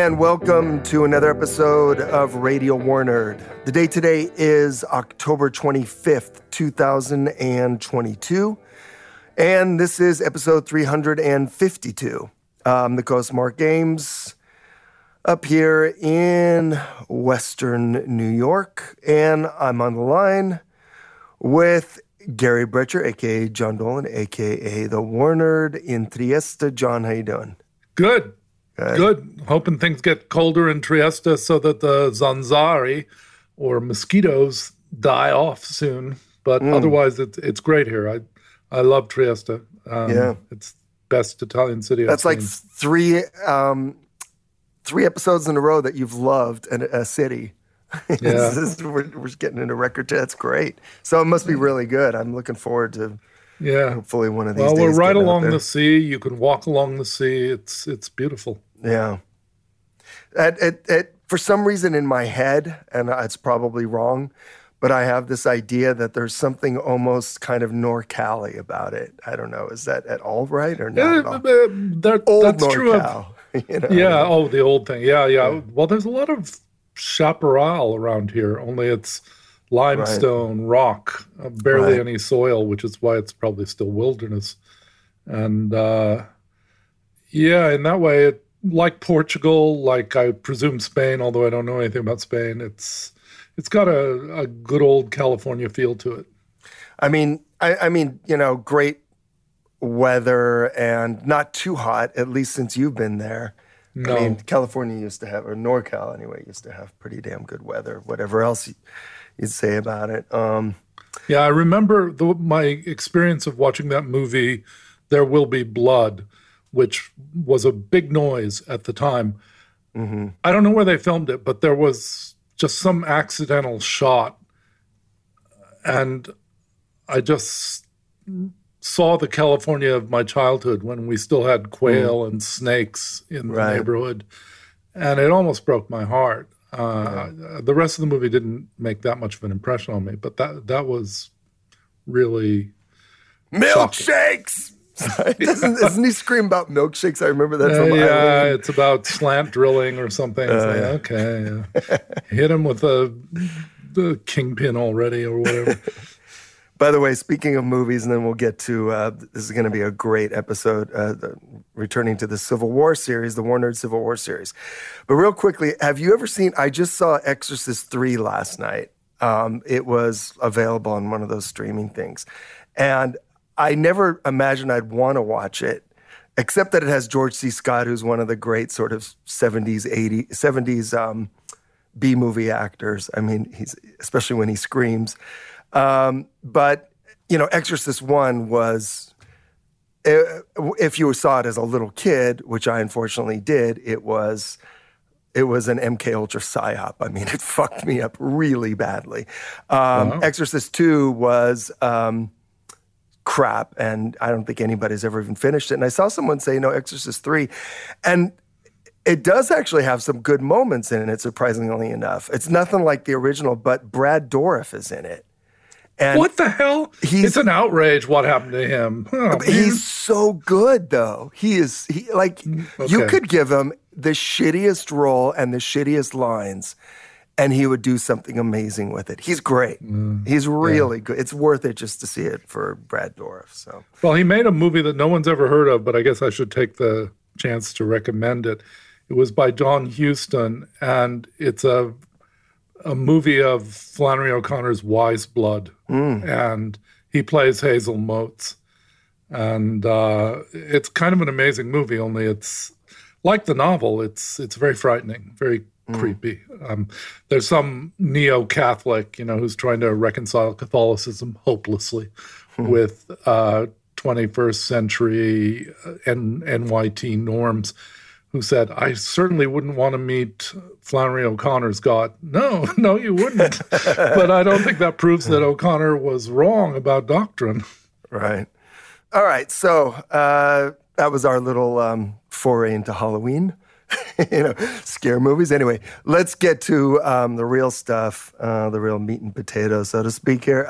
and welcome to another episode of Radio War Nerd. The date today is October 25th, 2022, and this is episode 352. The Coast Mark Games up here in Western New York, and I'm on the line with Gary Brecher, a.k.a. John Dolan, a.k.a. The War Nerd in Trieste. John, how you doing? Good. Hoping things get colder in Trieste so that the zanzari, or mosquitoes, die off soon. But otherwise, it's great here. I love Trieste. It's best Italian city. That's like three episodes in a row that you've loved a city. Yeah. We're getting into record. That's great. So it must be really good. I'm looking forward to hopefully one of these days. Well, we're right along the sea. You can walk along the sea. It's beautiful. Yeah. For some reason in my head, and it's probably wrong, but I have this idea that there's something almost kind of NorCal-y about it. I don't know. Is that at all right or not at all? That's true. You know? Yeah. The old thing. Yeah. Well, there's a lot of chaparral around here, only it's limestone, rock, barely any soil, which is why it's probably still wilderness. And in that way, like Portugal, like I presume Spain, although I don't know anything about Spain, it's got a good old California feel to it. I mean, great weather and not too hot, at least since you've been there. No. I mean, California used to have, or NorCal anyway, used to have pretty damn good weather, whatever else you'd say about it. I remember my experience of watching that movie, There Will Be Blood, which was a big noise at the time. Mm-hmm. I don't know where they filmed it, but there was just some accidental shot. And I just saw the California of my childhood when we still had quail and snakes in the neighborhood. And it almost broke my heart. The rest of the movie didn't make that much of an impression on me, but that was really milkshakes. Doesn't he scream about milkshakes? I remember that from Eileen. It's about slant drilling or something. Hit him with the kingpin already or whatever. By the way, speaking of movies, and then we'll get to, this is going to be a great episode, returning to the Civil War series, the War Nerd Civil War series. But real quickly, have you ever seen, I just saw Exorcist 3 last night. It was available on one of those streaming things. And I never imagined I'd want to watch it, except that it has George C. Scott, who's one of the great sort of 70s B-movie actors. I mean, especially when he screams. But, Exorcist 1 was, if you saw it as a little kid, which I unfortunately did, it was an MK Ultra psyop. I mean, it fucked me up really badly. Exorcist 2 was crap, and I don't think anybody's ever even finished it. And I saw someone say, Exorcist 3, and it does actually have some good moments in it, surprisingly enough. It's nothing like the original, but Brad Dourif is in it. And what the hell? It's an outrage what happened to him. He's so good, though. You could give him the shittiest role and the shittiest lines, and he would do something amazing with it. He's great. He's really good. It's worth it just to see it for Brad Dourif. So. Well, he made a movie that no one's ever heard of, but I guess I should take the chance to recommend it. It was by John Huston, and it's a movie of Flannery O'Connor's Wise Blood, and he plays Hazel Motes. And it's kind of an amazing movie, only it's like the novel. It's very frightening, very creepy. There's some neo-Catholic, who's trying to reconcile Catholicism hopelessly with 21st century NYT norms, who said, I certainly wouldn't want to meet Flannery O'Connor's God. No, you wouldn't. But I don't think that proves that O'Connor was wrong about doctrine. Right. All right. So that was our little foray into Halloween, scare movies. Anyway, let's get to the real stuff, the real meat and potatoes, so to speak here.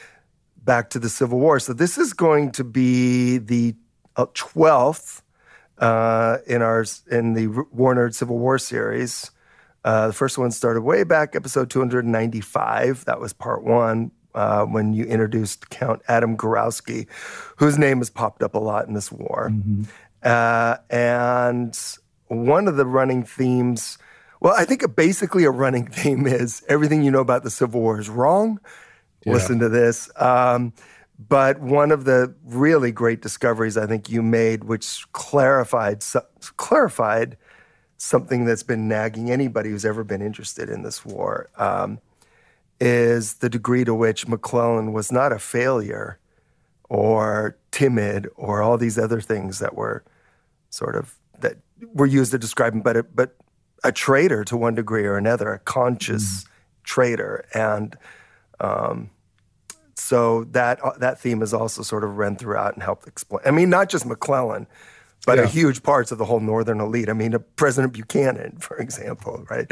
Back to the Civil War. So this is going to be the 12th in the War Civil War series. The first one started way back, episode 295. That was part one, when you introduced Count Adam Gorowski, whose name has popped up a lot in this war. Mm-hmm. And one of the running themes, well, I think basically a running theme is everything you know about the Civil War is wrong. Yeah. Listen to this. But one of the really great discoveries I think you made, which clarified something that's been nagging anybody who's ever been interested in this war, is the degree to which McClellan was not a failure or timid or all these other things that were that were used to describe him, but a traitor to one degree or another, a conscious traitor. And so that theme is also sort of run throughout and helped explain. I mean, not just McClellan, but huge parts of the whole Northern elite. I mean, President Buchanan, for example, right?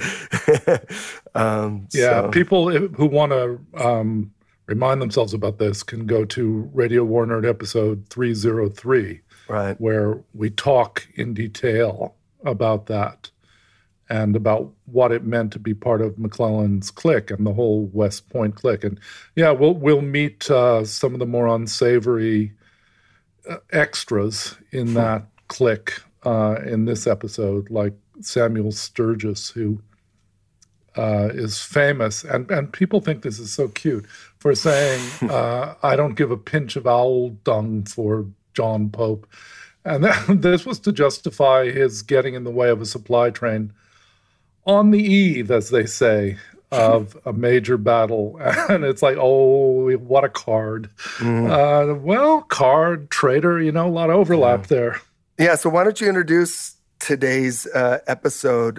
People who want to remind themselves about this can go to Radio War Nerd episode 303, right, where we talk in detail about that and about what it meant to be part of McClellan's clique and the whole West Point clique. And we'll meet some of the more unsavory extras in that clique in this episode, like Samuel Sturgis, who is famous, and people think this is so cute, for saying, I don't give a pinch of owl dung for John Pope. And this was to justify his getting in the way of a supply train on the eve, as they say, of a major battle. And it's like, oh, what a card. Card, traitor, a lot of overlap there. Yeah, so why don't you introduce today's episode?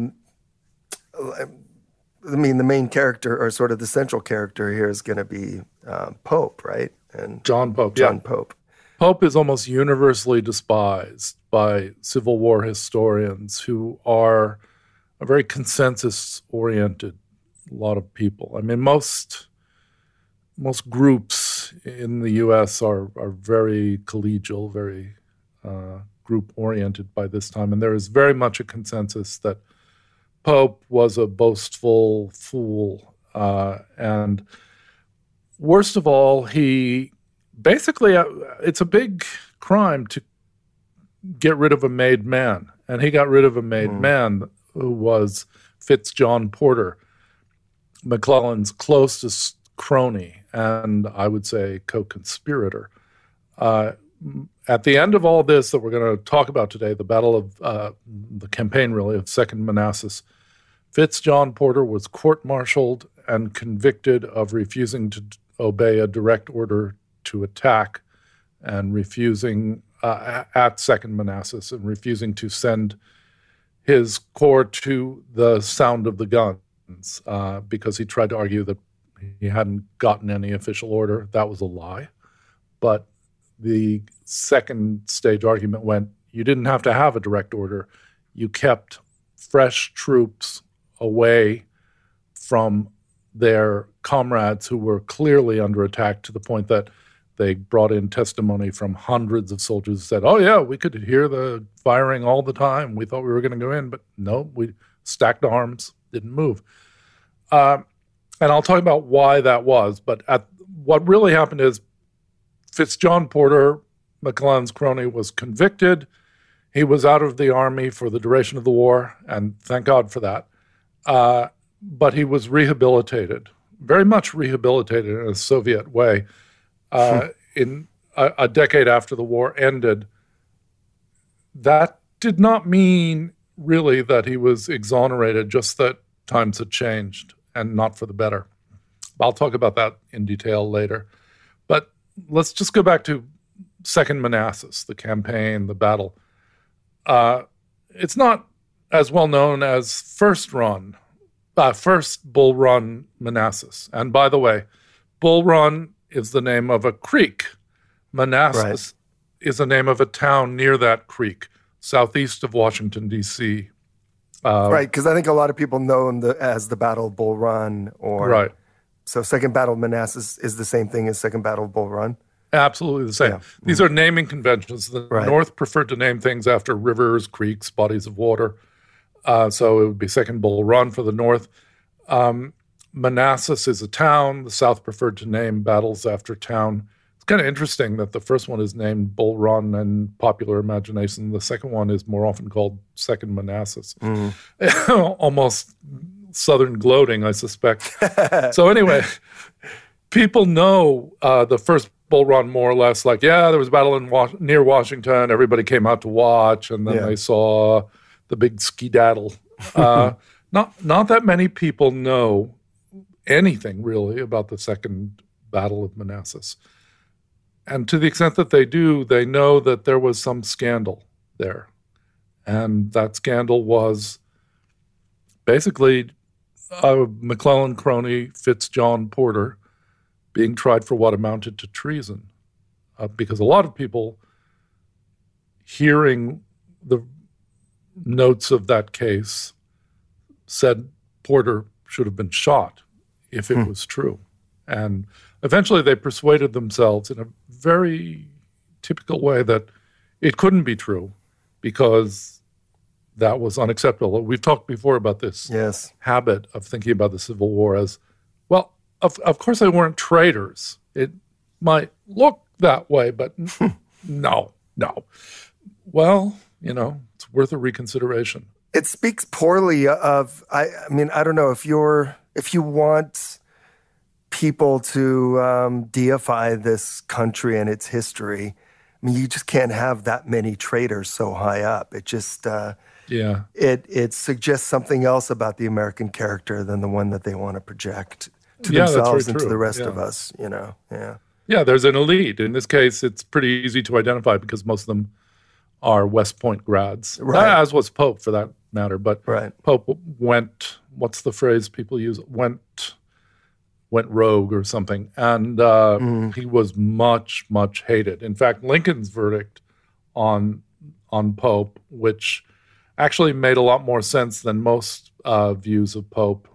The main character, or sort of the central character here, is going to be Pope, right? And John Pope. John Pope. Pope is almost universally despised by Civil War historians, who are a very consensus-oriented lot of people. I mean, most groups in the U.S. are very collegial, very group-oriented by this time, and there is very much a consensus that Pope was a boastful fool, and worst of all, he basically, it's a big crime to get rid of a made man, and he got rid of a made man who was FitzJohn Porter, McClellan's closest crony, and I would say co-conspirator. At the end of all this that we're going to talk about today, the battle of the campaign, really, of Second Manassas, FitzJohn Porter was court-martialed and convicted of refusing to obey a direct order to attack, and refusing at Second Manassas, and refusing to send his corps to the sound of the guns, because he tried to argue that he hadn't gotten any official order. That was a lie. But the second stage argument went, you didn't have to have a direct order. You kept fresh troops away from their comrades who were clearly under attack, to the point that they brought in testimony from hundreds of soldiers who said, oh yeah, we could hear the firing all the time. We thought we were going to go in, but no, we stacked arms, didn't move. And I'll talk about why that was, but what really happened is FitzJohn Porter, McClellan's crony, was convicted. He was out of the army for the duration of the war, and thank God for that. But he was rehabilitated, very much rehabilitated in a Soviet way. In a decade after the war ended. That did not mean really that he was exonerated, just that times had changed, and not for the better. I'll talk about that in detail later. But let's just go back to Second Manassas, the campaign, the battle. It's not as well known as First Bull Run Manassas. And by the way, Bull Run is the name of a creek. Manassas is the name of a town near that creek, southeast of Washington, D.C. Right, because I think a lot of people know him as the Battle of Bull Run. So Second Battle of Manassas is the same thing as Second Battle of Bull Run? Absolutely the same. Yeah. These are naming conventions. The Right. North preferred to name things after rivers, creeks, bodies of water. So it would be Second Bull Run for the North. Manassas is a town. The South preferred to name battles after town. It's kind of interesting that the first one is named Bull Run in popular imagination. The second one is more often called Second Manassas. Almost Southern gloating, I suspect. So anyway, people know the first Bull Run more or less like, yeah, there was a battle near Washington. Everybody came out to watch, and then they saw the big skedaddle. Not that many people know anything really about the Second Battle of Manassas. And to the extent that they do, they know that there was some scandal there. And that scandal was basically McClellan crony Fitzjohn Porter being tried for what amounted to treason. Because a lot of people hearing the notes of that case said Porter should have been shot if it was true. And eventually they persuaded themselves in a very typical way that it couldn't be true because that was unacceptable. We've talked before about this habit of thinking about the Civil War as, well, of course they weren't traitors. It might look that way, but no. Well, it's worth a reconsideration. It speaks poorly of, I mean, I don't know, if you want people to deify this country and its history, I mean, you just can't have that many traitors so high up. It just, it suggests something else about the American character than the one that they want to project to themselves and to the rest of us, Yeah, there's an elite. In this case, it's pretty easy to identify because most of them are West Point grads, as was Pope for that matter. But Pope went, what's the phrase people use? Went rogue or something. And he was much, much hated. In fact, Lincoln's verdict on Pope, which actually made a lot more sense than most views of Pope,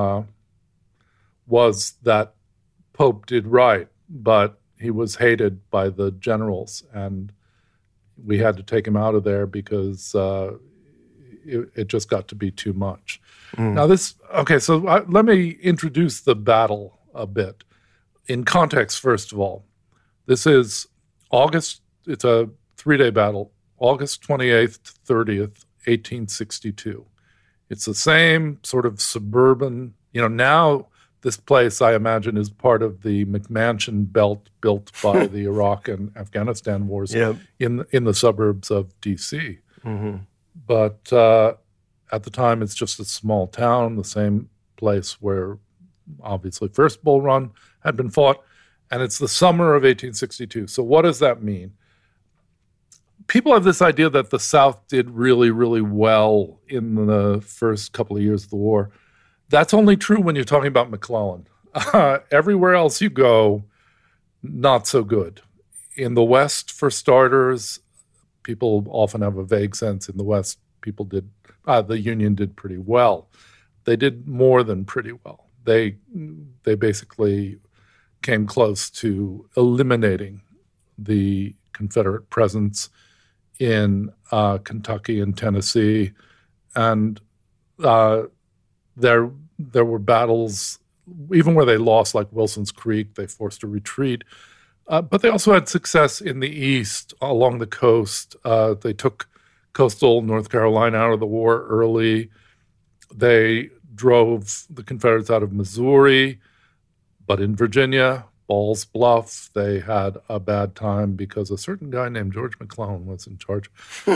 was that Pope did right, but he was hated by the generals, and we had to take him out of there because it just got to be too much. Now let me introduce the battle a bit. In context, first of all, this is August, it's a 3-day battle, August 28th to 30th, 1862. It's the same sort of suburban, now this place, I imagine, is part of the McMansion belt built by the Iraq and Afghanistan wars in the suburbs of D.C. But at the time, it's just a small town, the same place where, obviously, First Bull Run had been fought, and it's the summer of 1862. So what does that mean? People have this idea that the South did really, really well in the first couple of years of the war. That's only true when you're talking about McClellan. Everywhere else you go, not so good. In the West, for starters, people often have a vague sense in the West, the Union did pretty well. They did more than pretty well. They basically came close to eliminating the Confederate presence in Kentucky and Tennessee, and there were battles, even where they lost, like Wilson's Creek, they forced a retreat. But they also had success in the East, along the coast. They took coastal North Carolina out of the war early. They drove the Confederates out of Missouri. But in Virginia, Ball's Bluff, they had a bad time because a certain guy named George McClellan was in charge.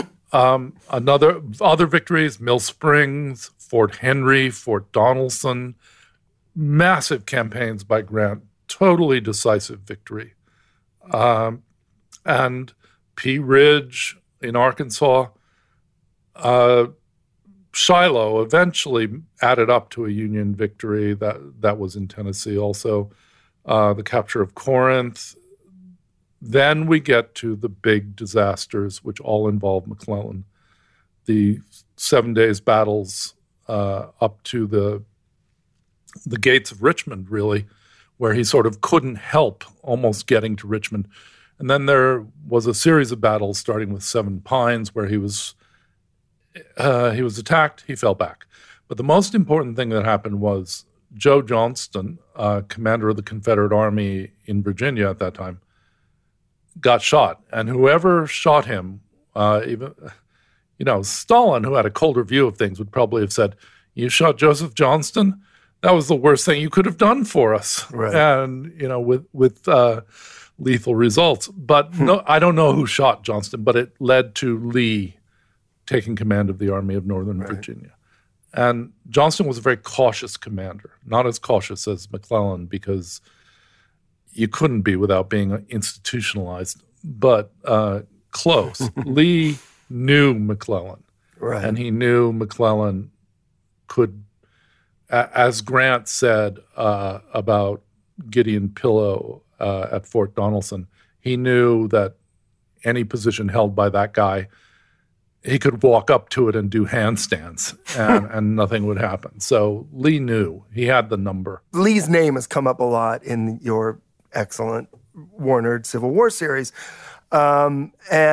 Other victories, Mill Springs, Fort Henry, Fort Donelson, massive campaigns by Grant, totally decisive victory. And Pea Ridge in Arkansas, Shiloh eventually added up to a Union victory that was in Tennessee also. The capture of Corinth. Then we get to the big disasters, which all involve McClellan. The 7 days battles up to the gates of Richmond, really, where he sort of couldn't help almost getting to Richmond. And then there was a series of battles starting with Seven Pines where he was attacked, he fell back. But the most important thing that happened was Joe Johnston, commander of the Confederate Army in Virginia at that time, got shot. And whoever shot him, Stalin, who had a colder view of things, would probably have said, "You shot Joseph Johnston? That was the worst thing you could have done for us." Right. And, with lethal results. But no, I don't know who shot Johnston, but it led to Lee taking command of the Army of Northern Virginia. And Johnston was a very cautious commander, not as cautious as McClellan, because you couldn't be without being institutionalized, but close. Lee knew McClellan, Right. and he knew McClellan could, as Grant said about Gideon Pillow at Fort Donelson, he knew that any position held by that guy, he could walk up to it and do handstands and nothing would happen. So Lee knew. He had the number. Lee's name has come up a lot in your excellent War-Nerd Civil War series. And,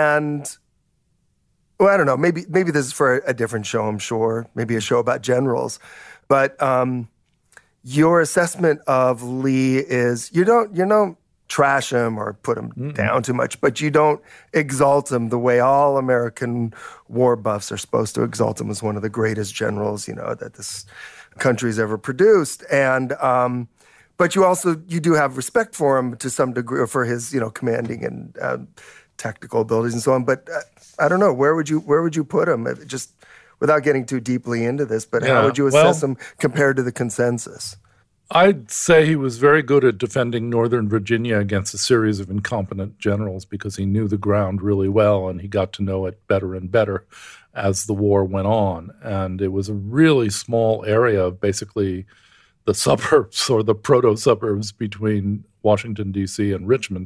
well, I don't know, maybe this is for a different show, I'm sure, maybe a show about generals. But your assessment of Lee is you don't trash him or put him down too much, but you don't exalt him the way all American war buffs are supposed to exalt him as one of the greatest generals, that this country's ever produced. And but you do have respect for him to some degree, or for his commanding and tactical abilities and so on. But I don't know, where would you put him? Just without getting too deeply into this, but how would you assess him compared to the consensus? I'd say he was very good at defending Northern Virginia against a series of incompetent generals because he knew the ground really well and he got to know it better and better as the war went on. And it was a really small area of basically the suburbs or the proto-suburbs between Washington, D.C. and Richmond.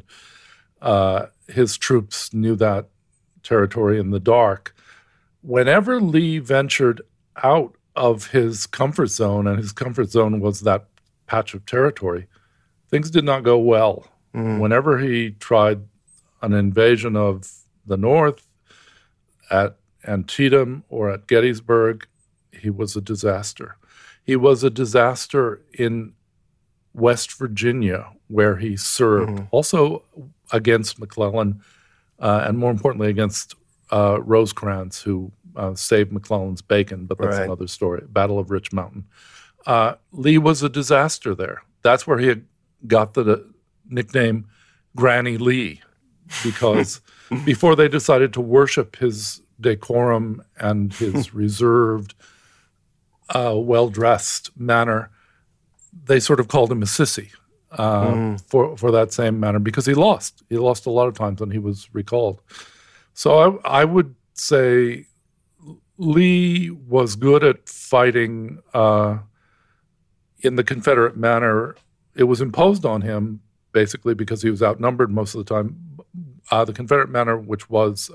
His troops knew that territory in the dark. Whenever Lee ventured out of his comfort zone, and his comfort zone was that patch of territory, things did not go well. Whenever he tried an invasion of the North at Antietam or at Gettysburg, he was a disaster. He was a disaster in West Virginia, where he served, also against McClellan, and more importantly against Rosecrans, who saved McClellan's bacon, but that's another story. Battle of Rich Mountain. Lee was a disaster there. That's where he had got the nickname Granny Lee, because before they decided to worship his decorum and his reserved, well-dressed manner, they sort of called him a sissy for that same manner, because he lost. He lost a lot of times when he was recalled. So I would say Lee was good at fighting in the Confederate manner. It was imposed on him basically because he was outnumbered most of the time. The Confederate manner, which was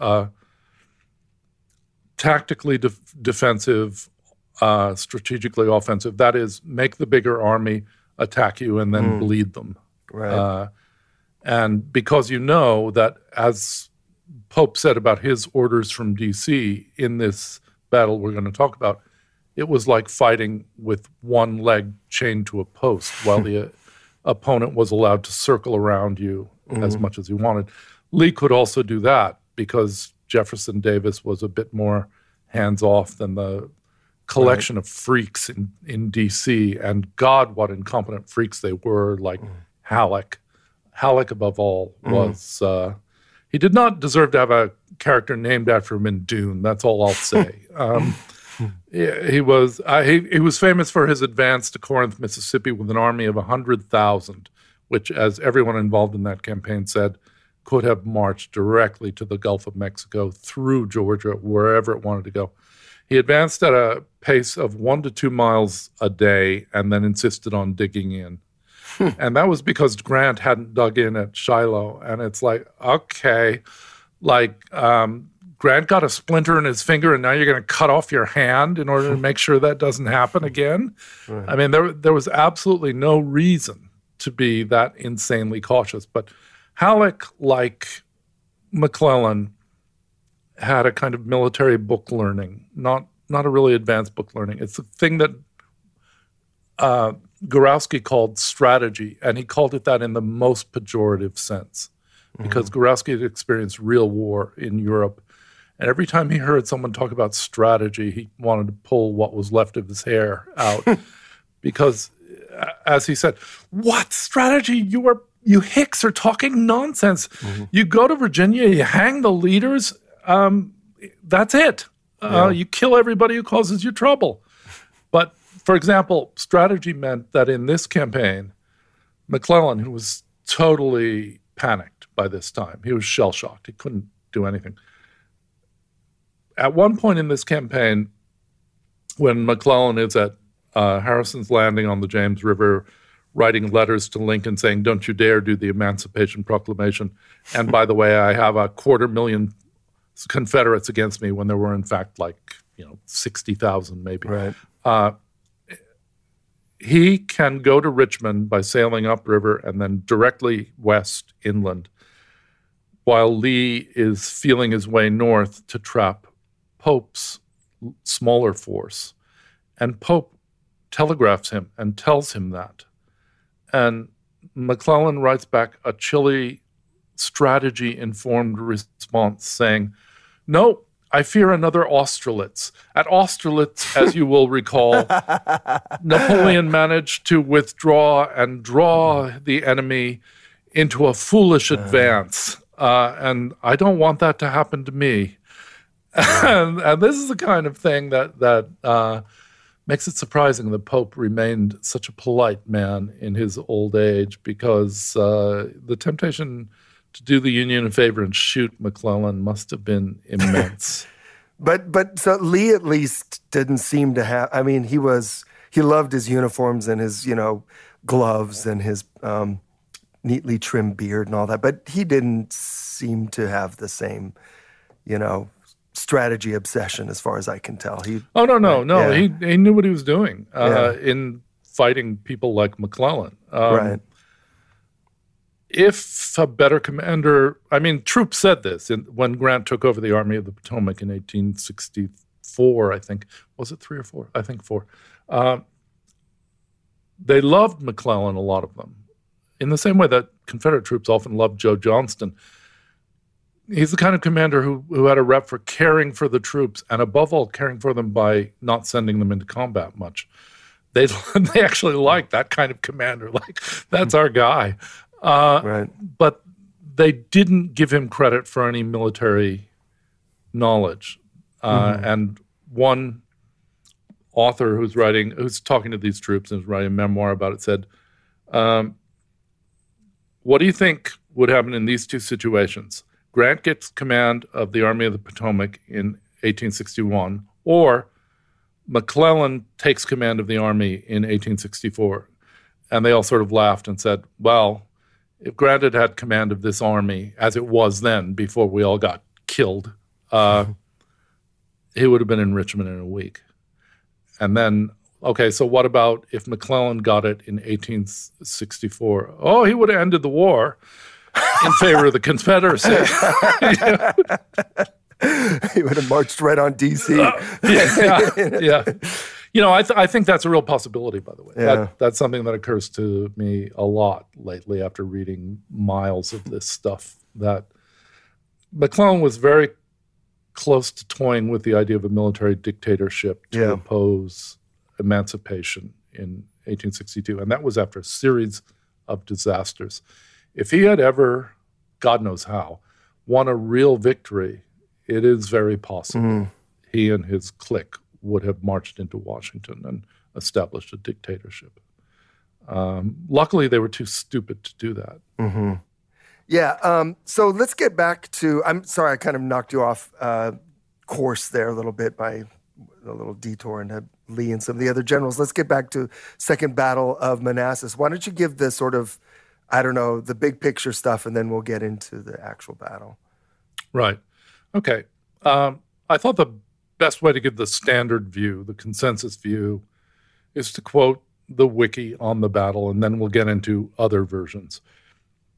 tactically defensive, strategically offensive. That is, make the bigger army attack you and then bleed them. Right. And because that, as Pope said about his orders from D.C. in this battle we're going to talk about, it was like fighting with one leg chained to a post while the opponent was allowed to circle around you as much as he wanted. Lee could also do that because Jefferson Davis was a bit more hands-off than the collection of freaks in D.C., and God, what incompetent freaks they were, like Halleck. Halleck, above all, was... he did not deserve to have a character named after him in Dune, that's all I'll say. He was famous for his advance to Corinth, Mississippi, with an army of 100,000, which, as everyone involved in that campaign said, could have marched directly to the Gulf of Mexico, through Georgia, wherever it wanted to go. He advanced at a pace of 1 to 2 miles a day and then insisted on digging in. And that was because Grant hadn't dug in at Shiloh. And it's like, okay, Grant got a splinter in his finger and now you're going to cut off your hand in order to make sure that doesn't happen again? Right. I mean, there was absolutely no reason to be that insanely cautious. But Halleck, like McClellan, had a kind of military book learning, not a really advanced book learning. It's a thing that Gurowski called strategy, and he called it that in the most pejorative sense, because Gurowski had experienced real war in Europe. And every time he heard someone talk about strategy, he wanted to pull what was left of his hair out. Because, as he said, what strategy? You hicks are talking nonsense. You go to Virginia, you hang the leaders, that's it. You kill everybody who causes you trouble. But, for example, strategy meant that in this campaign, McClellan, who was totally panicked by this time, he was shell-shocked. He couldn't do anything. At one point in this campaign, when McClellan is at Harrison's Landing on the James River, writing letters to Lincoln saying, "Don't you dare do the Emancipation Proclamation. And by the way, I have 250,000 Confederates against me," when there were in fact 60,000 maybe. Right. He can go to Richmond by sailing upriver and then directly west inland, while Lee is feeling his way north to trap Pope's smaller force. And Pope telegraphs him and tells him that. And McClellan writes back a chilly, strategy-informed response saying, "No, I fear another Austerlitz. At Austerlitz, as you will recall, Napoleon managed to withdraw and draw the enemy into a foolish advance. And I don't want that to happen to me." And this is the kind of thing that makes it surprising that Pope remained such a polite man in his old age, because the temptation to do the Union a favor and shoot McClellan must have been immense. But so Lee at least didn't seem to have. I mean, he loved his uniforms and his gloves and his neatly trimmed beard and all that. But he didn't seem to have the same strategy obsession, as far as I can tell. No. Yeah. He knew what he was doing in fighting people like McClellan. Right. If a better commander, Troop said this when Grant took over the Army of the Potomac in 1864, I think. Was it 3 or 4? I think 4. They loved McClellan, a lot of them, in the same way that Confederate troops often loved Joe Johnston. He's the kind of commander who had a rep for caring for the troops, and above all, caring for them by not sending them into combat much. They actually liked that kind of commander. Like, that's our guy. Right. But they didn't give him credit for any military knowledge. And one author who's talking to these troops and is writing a memoir about it said, "What do you think would happen in these two situations? Grant gets command of the Army of the Potomac in 1861, or McClellan takes command of the army in 1864. And they all sort of laughed and said, well, if Grant had had command of this army, as it was then, before we all got killed, he would have been in Richmond in a week. And then, okay, so what about if McClellan got it in 1864? Oh, he would have ended the war in favor of the Confederacy. He would have marched right on D.C. Yeah. You know, I think that's a real possibility, by the way. Yeah. That's something that occurs to me a lot lately after reading miles of this stuff, that McClellan was very close to toying with the idea of a military dictatorship to oppose emancipation in 1862. And that was after a series of disasters. If he had ever, God knows how, won a real victory, it is very possible he and his clique would have marched into Washington and established a dictatorship. Luckily, they were too stupid to do that. Mm-hmm. Yeah. So let's get back to, I'm sorry, I kind of knocked you off course there a little bit by a little detour into Lee and some of the other generals. Let's get back to Second Battle of Manassas. Why don't you give the sort of, I don't know, the big picture stuff, and then we'll get into the actual battle. Right. Okay. I thought the best way to give the standard view, the consensus view, is to quote the wiki on the battle, and then we'll get into other versions.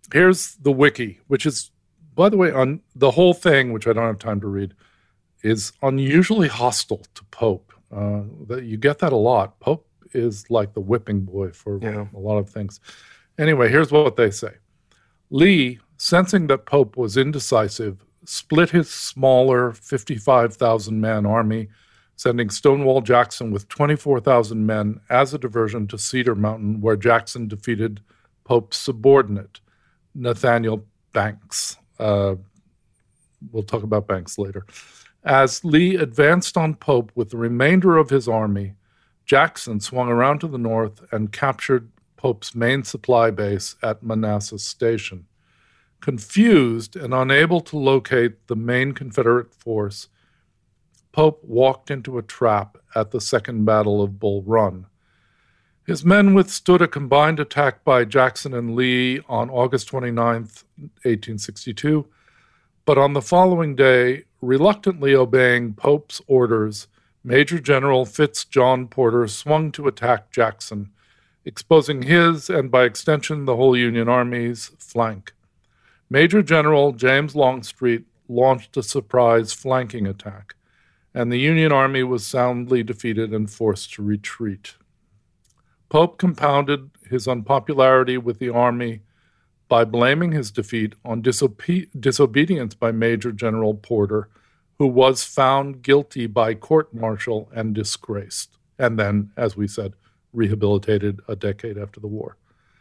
Here's the wiki, which is, by the way, on the whole thing, which I don't have time to read, is unusually hostile to Pope. That you get that a lot. Pope is like the whipping boy for a lot of things. Anyway, here's what they say. Lee, sensing that Pope was indecisive, split his smaller 55,000-man army, sending Stonewall Jackson with 24,000 men as a diversion to Cedar Mountain, where Jackson defeated Pope's subordinate, Nathaniel Banks. We'll talk about Banks later. As Lee advanced on Pope with the remainder of his army, Jackson swung around to the north and captured Pope's main supply base at Manassas Station. Confused and unable to locate the main Confederate force, Pope walked into a trap at the Second Battle of Bull Run. His men withstood a combined attack by Jackson and Lee on August 29th, 1862, but on the following day, reluctantly obeying Pope's orders, Major General Fitz John Porter swung to attack Jackson, exposing his, and by extension the whole Union Army's, flank. Major General James Longstreet launched a surprise flanking attack, and the Union Army was soundly defeated and forced to retreat. Pope compounded his unpopularity with the army by blaming his defeat on disobedience by Major General Porter, who was found guilty by court-martial and disgraced, and then, as we said, rehabilitated a decade after the war.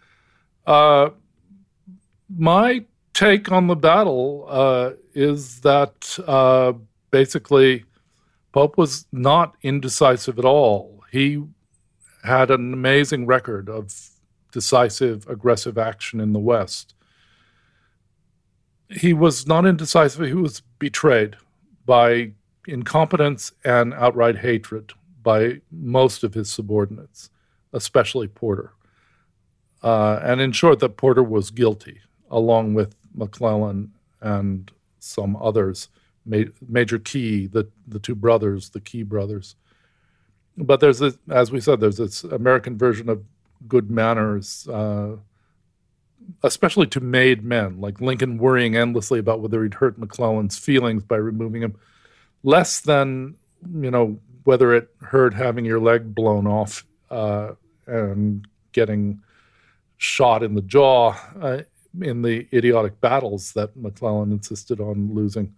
My take on the battle is that basically Pope was not indecisive at all. He had an amazing record of decisive, aggressive action in the West. He was not indecisive. He was betrayed by incompetence and outright hatred by most of his subordinates, especially Porter. And in short, that Porter was guilty, along with McClellan and some others, Major Key, the two brothers, the Key brothers. But there's this, as we said, there's this American version of good manners, especially to made men, like Lincoln worrying endlessly about whether he'd hurt McClellan's feelings by removing him, less than, whether it hurt having your leg blown off and getting shot in the jaw in the idiotic battles that McClellan insisted on losing.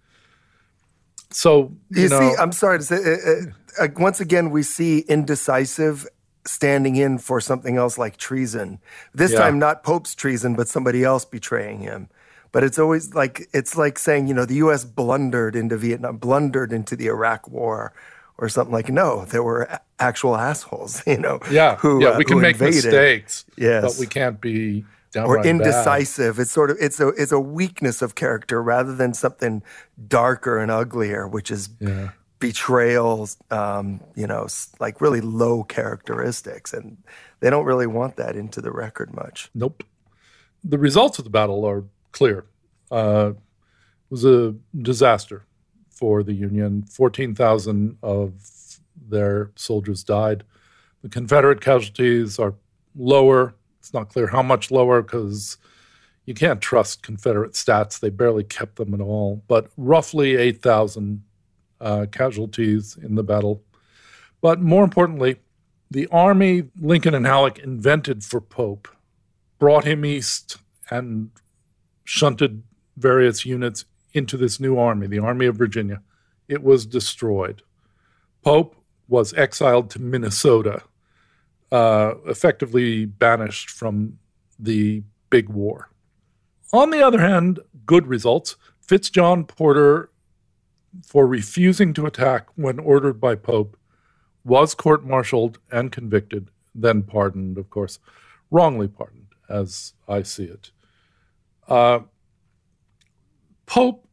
So, you see, I'm sorry to say, once again, we see indecisive standing in for something else like treason. This time, not Pope's treason, but somebody else betraying him. But it's always like, it's like saying, the U.S. blundered into Vietnam, blundered into the Iraq War, or something like, no, there were actual assholes, we can make invaded. Mistakes, yes, but we can't be or indecisive. Bad. It's sort of it's a weakness of character rather than something darker and uglier, which is betrayal, like really low characteristics, and they don't really want that into the record much. Nope. The results of the battle are clear. It was a disaster for the Union. 14,000 of their soldiers died. The Confederate casualties are lower. It's not clear how much lower because you can't trust Confederate stats. They barely kept them at all. But roughly 8,000 casualties in the battle. But more importantly, the army Lincoln and Halleck invented for Pope brought him east and shunted various units into this new army, the Army of Virginia. It was destroyed. Pope was exiled to Minnesota, effectively banished from the big war. On the other hand, good results. Fitz John Porter, for refusing to attack when ordered by Pope, was court-martialed and convicted, then pardoned, of course, wrongly pardoned, as I see it. Pope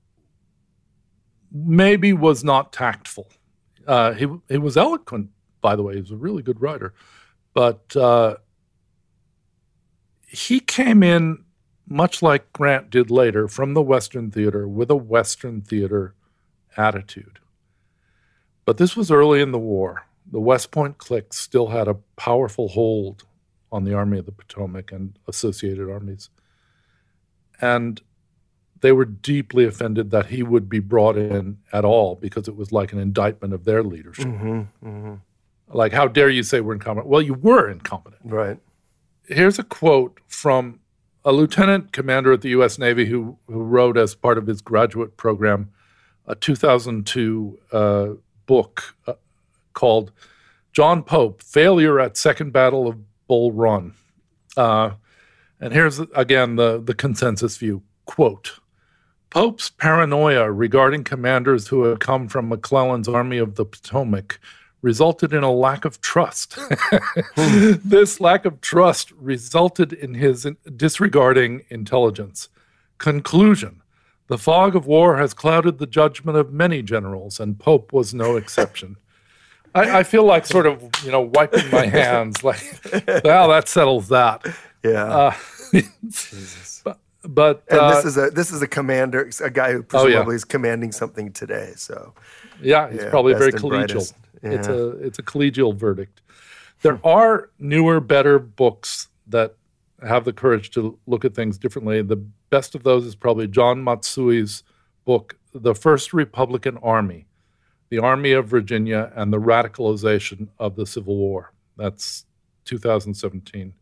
maybe was not tactful. He was eloquent, by the way. He was a really good writer. But he came in, much like Grant did later, from the Western theater with a Western theater attitude. But this was early in the war. The West Point clique still had a powerful hold on the Army of the Potomac and associated armies. And they were deeply offended that he would be brought in at all because it was like an indictment of their leadership. Like, how dare you say we're incompetent? Well, you were incompetent. Right. Here's a quote from a lieutenant commander at the U.S. Navy who wrote, as part of his graduate program, a 2002 book called John Pope, Failure at Second Battle of Bull Run. And here's, again, the consensus view. Quote, Pope's paranoia regarding commanders who had come from McClellan's Army of the Potomac resulted in a lack of trust. This lack of trust resulted in his disregarding intelligence. Conclusion, the fog of war has clouded the judgment of many generals, and Pope was no exception. I feel like sort of, wiping my hands, like, well, that settles that. Yeah. Jesus. But this is a commander, a guy who presumably is commanding something today. So he's probably very collegial. Yeah. It's a collegial verdict. There are newer, better books that have the courage to look at things differently. The best of those is probably John Matsui's book, The First Republican Army, The Army of Virginia and the Radicalization of the Civil War. That's 2017.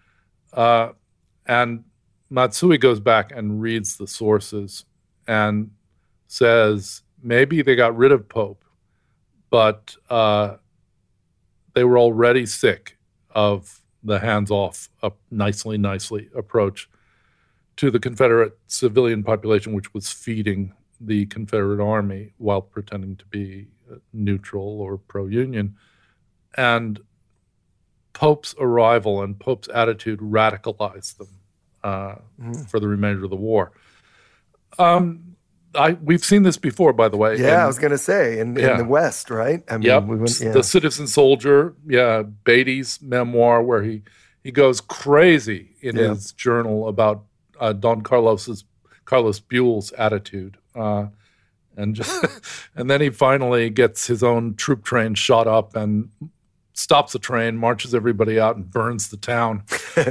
And Matsui goes back and reads the sources and says maybe they got rid of Pope, but they were already sick of the hands-off, nicely approach to the Confederate civilian population, which was feeding the Confederate Army while pretending to be neutral or pro-Union. And Pope's arrival and Pope's attitude radicalized them for the remainder of the war. We've seen this before, by the way. Yeah, I was going to say, in the West, right? I mean, The Citizen Soldier, Beatty's memoir, where he goes crazy in his journal about Don Carlos Buell's attitude. And then he finally gets his own troop train shot up and stops the train, marches everybody out, and burns the town.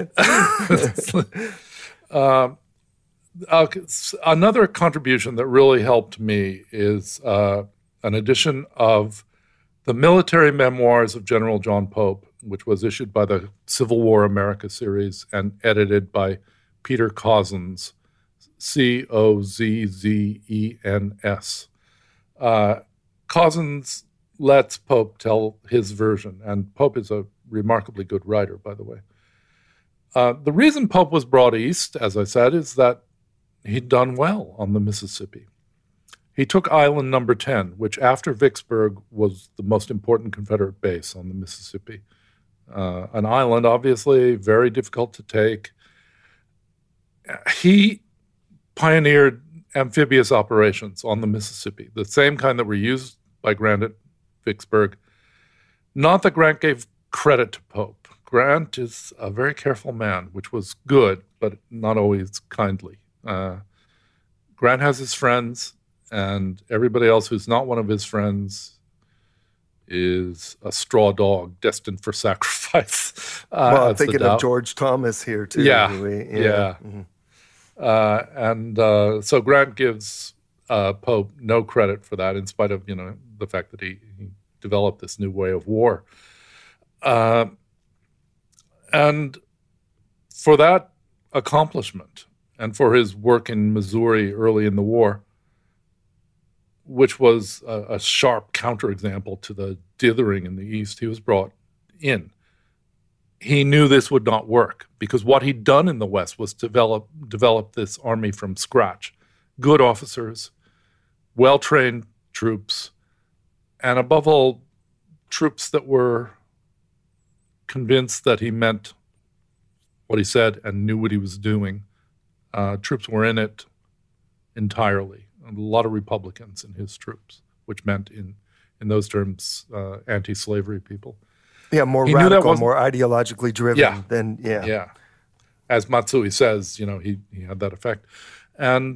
Another contribution that really helped me is an edition of the Military Memoirs of General John Pope, which was issued by the Civil War America series and edited by Peter Cozzens, Cozzens. Cozzens lets Pope tell his version, and Pope is a remarkably good writer, by the way. The reason Pope was brought east, as I said, is that he'd done well on the Mississippi. He took Island Number 10, which after Vicksburg was the most important Confederate base on the Mississippi. An island, obviously, very difficult to take. He pioneered amphibious operations on the Mississippi, the same kind that were used by Grant at Vicksburg. Not that Grant gave credit to Pope. Grant is a very careful man, which was good, but not always kindly. Grant has his friends, and everybody else who's not one of his friends is a straw dog destined for sacrifice. Well, thinking of George Thomas here, too. So Grant gives Pope no credit for that, in spite of the fact that he developed this new way of war. And for that accomplishment, and for his work in Missouri early in the war, which was a sharp counterexample to the dithering in the East, he was brought in. He knew this would not work, because what he'd done in the West was develop this army from scratch. Good officers, well-trained troops, and above all, troops that were convinced that he meant what he said and knew what he was doing. Troops were in it entirely. A lot of Republicans in his troops, which meant in those terms anti-slavery people. Yeah, more radical, more ideologically driven than. As Matsui says, he had that effect, and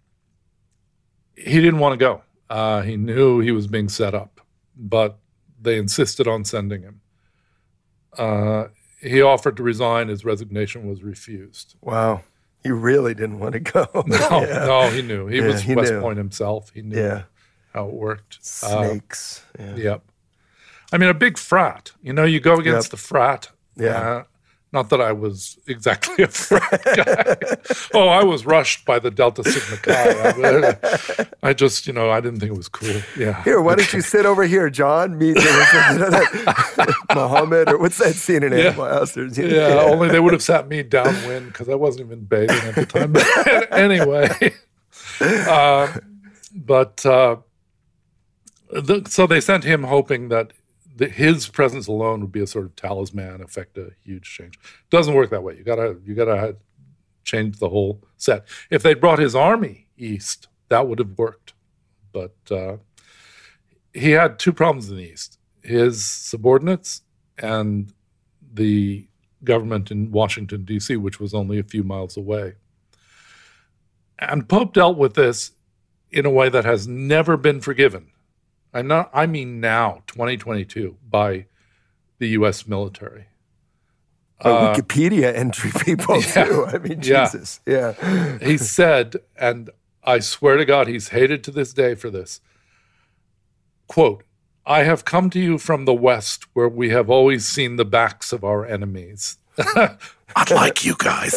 he didn't want to go. He knew he was being set up, but they insisted on sending him. He offered to resign. His resignation was refused. Wow. He really didn't want to go. No, he knew. He was West knew. Point himself. He knew how it worked. Snakes. Yep. I mean, a big frat. You know, you go against the frat. Yeah. Not that I was exactly a frat guy. I was rushed by the Delta Sigma Chi. I just, I didn't think it was cool. Yeah. Here, why don't you sit over here, John? Meet Muhammad, or what's that scene in Animal House? Only they would have sat me downwind because I wasn't even bathing at the time. But anyway, so they sent him hoping that his presence alone would be a sort of talisman, affect a huge change. Doesn't work that way. You gotta change the whole set. If they'd brought his army east, that would have worked. But he had two problems in the east: his subordinates and the government in Washington, D.C., which was only a few miles away. And Pope dealt with this in a way that has never been forgiven. I mean now, 2022, by the U.S. military. Wikipedia entry people, too. I mean, Jesus. Yeah. He said, and I swear to God, he's hated to this day for this, quote, "I have come to you from the West where we have always seen the backs of our enemies." Unlike you guys.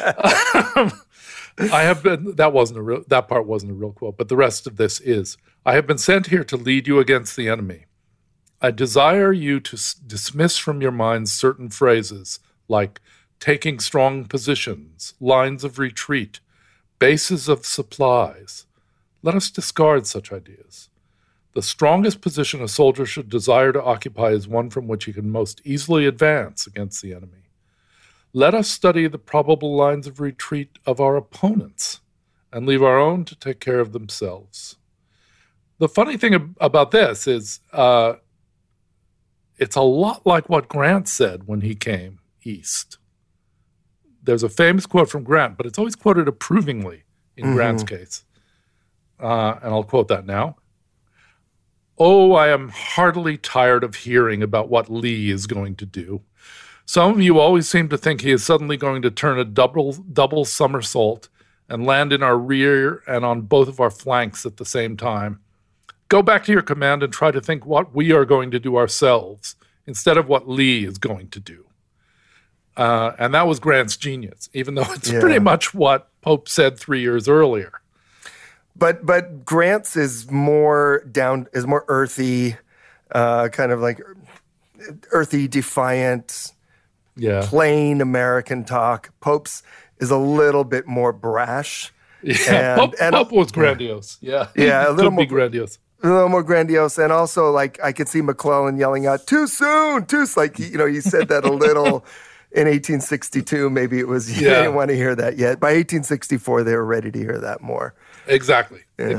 That part wasn't a real quote, but the rest of this is, "I have been sent here to lead you against the enemy. I desire you to dismiss from your minds certain phrases like taking strong positions, lines of retreat, bases of supplies. Let us discard such ideas. The strongest position a soldier should desire to occupy is one from which he can most easily advance against the enemy. Let us study the probable lines of retreat of our opponents and leave our own to take care of themselves." The funny thing about this is it's a lot like what Grant said when he came east. There's a famous quote from Grant, but it's always quoted approvingly in Grant's case. And I'll quote that now. "Oh, I am heartily tired of hearing about what Lee is going to do. Some of you always seem to think he is suddenly going to turn a double somersault and land in our rear and on both of our flanks at the same time. Go back to your command and try to think what we are going to do ourselves instead of what Lee is going to do." And that was Grant's genius, even though it's pretty much what Pope said 3 years earlier. But Grant's is more earthy, kind of like earthy, defiant, plain American talk. Pope's is a little bit more brash. Yeah, Pope was grandiose. Yeah, a little more grandiose. A little more grandiose, and also like I could see McClellan yelling out "too soon," like he said that a little in 1862. Maybe it was you didn't want to hear that yet. By 1864, they were ready to hear that more. Exactly.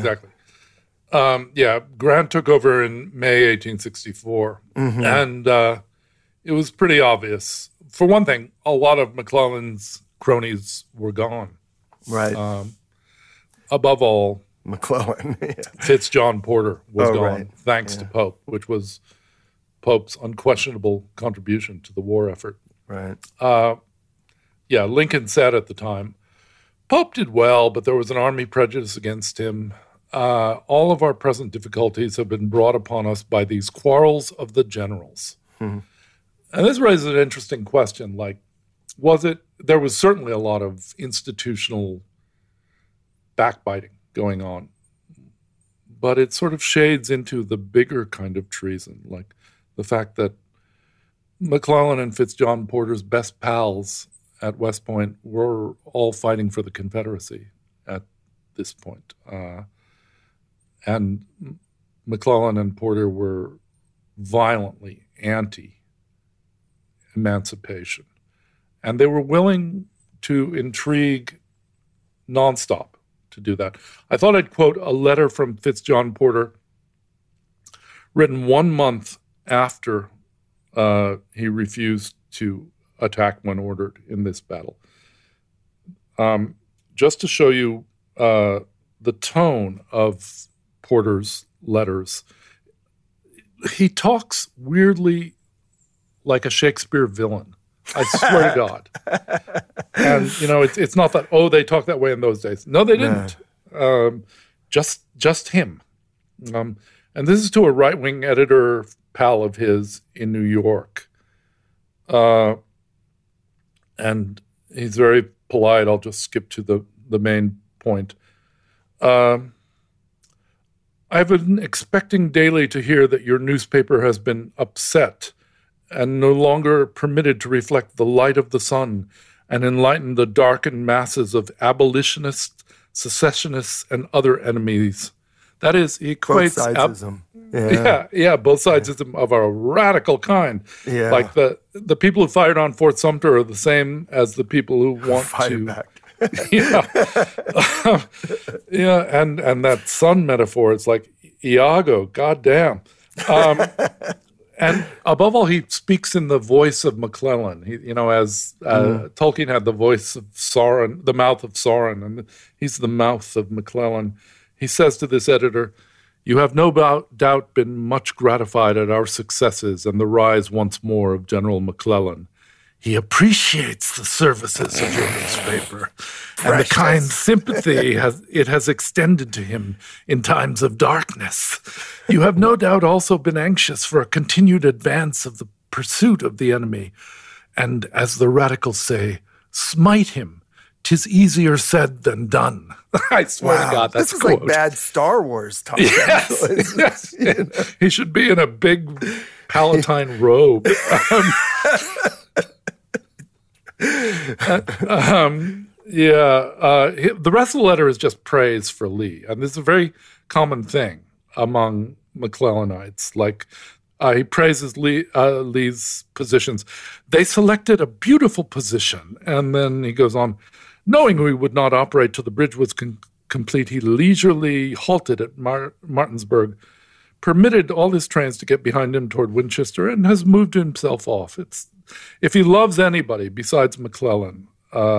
Grant took over in May 1864, and it was pretty obvious. For one thing, a lot of McClellan's cronies were gone. Right. Above all, McClellan. Fitz John Porter was gone, right. thanks to Pope, which was Pope's unquestionable contribution to the war effort. Right. Lincoln said at the time, "Pope did well, but there was an army prejudice against him. All of our present difficulties have been brought upon us by these quarrels of the generals." And this raises an interesting question, like, there was certainly a lot of institutional backbiting going on, but it sort of shades into the bigger kind of treason, like the fact that McClellan and Fitz John Porter's best pals at West Point were all fighting for the Confederacy at this point. And McClellan and Porter were violently anti-emancipation. And they were willing to intrigue nonstop to do that. I thought I'd quote a letter from Fitz John Porter written 1 month after he refused to attack when ordered in this battle. Just to show you the tone of Porter's letters, he talks weirdly like a Shakespeare villain. I swear to God. And, it's not that, they talked that way in those days. No, they didn't. Just him. And this is to a right-wing editor pal of his in New York. And he's very polite. I'll just skip to the main point. I've been expecting daily to hear that your newspaper has been upset and no longer permitted to reflect the light of the sun and enlighten the darkened masses of abolitionists, secessionists, and other enemies. That is, he equates... Both sidesism. Both sidesism of a radical kind. Yeah. Like the people who fired on Fort Sumter are the same as the people who want Fight to... back. And that sun metaphor, it's like, Iago, goddamn. And above all, he speaks in the voice of McClellan. As Tolkien had the voice of Sauron, the mouth of Sauron, and he's the mouth of McClellan. He says to this editor, "You have no doubt been much gratified at our successes and the rise once more of General McClellan. He appreciates the services of your newspaper and the kind sympathy it has extended to him in times of darkness. You have no doubt also been anxious for a continued advance of the pursuit of the enemy. And as the radicals say, smite him. 'Tis easier said than done." I swear to God, that's this is quote. like bad Star Wars talk. Yes. He should be in a big Palatine robe. The rest of the letter is just praise for Lee. And this is a very common thing among McClellanites. Like, he praises Lee's positions. They selected a beautiful position. And then he goes on, knowing we would not operate till the bridge was complete, he leisurely halted at Martinsburg, permitted all his trains to get behind him toward Winchester, and has moved himself off. If he loves anybody besides McClellan,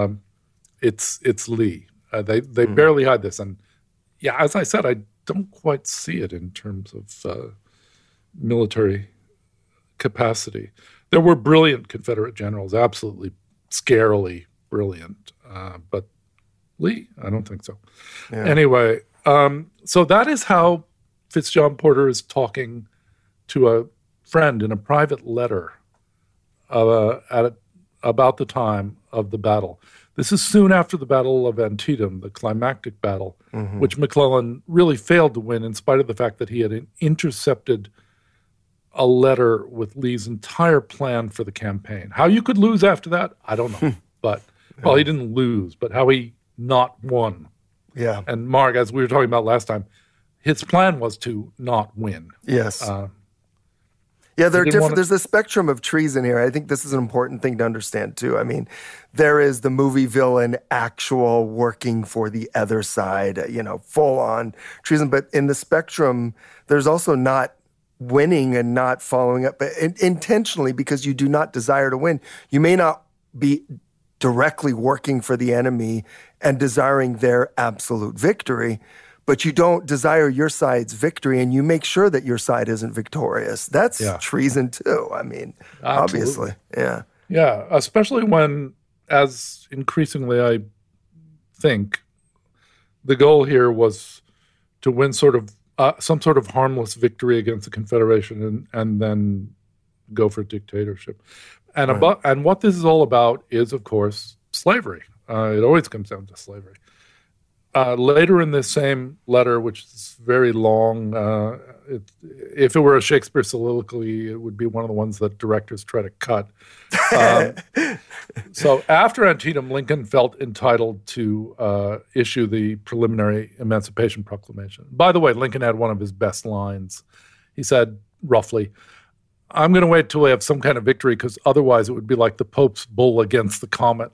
it's Lee. They barely hide this. And as I said, I don't quite see it in terms of military capacity. There were brilliant Confederate generals, absolutely scarily brilliant. But Lee, I don't think so. Yeah. Anyway, so that is how FitzJohn Porter is talking to a friend in a private letter about the time of the battle. This is soon after the Battle of Antietam, the climactic battle, which McClellan really failed to win in spite of the fact that he had intercepted a letter with Lee's entire plan for the campaign. How you could lose after that, I don't know. But, well, he didn't lose, but how he not won. Yeah. And Mark, as we were talking about last time, his plan was to not win. Yes. Yeah, they're different. There's a spectrum of treason here. I think this is an important thing to understand, too. I mean, there is the movie villain, actual working for the other side, full-on treason. But in the spectrum, there's also not winning and not following up intentionally because you do not desire to win. You may not be directly working for the enemy and desiring their absolute victory, but you don't desire your side's victory, and you make sure that your side isn't victorious. That's treason too. I mean, obviously. Yeah. Yeah, especially when, as increasingly I think, the goal here was to win some sort of harmless victory against the Confederation and then go for dictatorship. And and what this is all about is, of course, slavery. It always comes down to slavery. Later in this same letter, which is very long, if it were a Shakespeare soliloquy, it would be one of the ones that directors try to cut. So after Antietam, Lincoln felt entitled to issue the preliminary Emancipation Proclamation. By the way, Lincoln had one of his best lines. He said, roughly, "I'm going to wait till we have some kind of victory because otherwise it would be like the Pope's bull against the comet."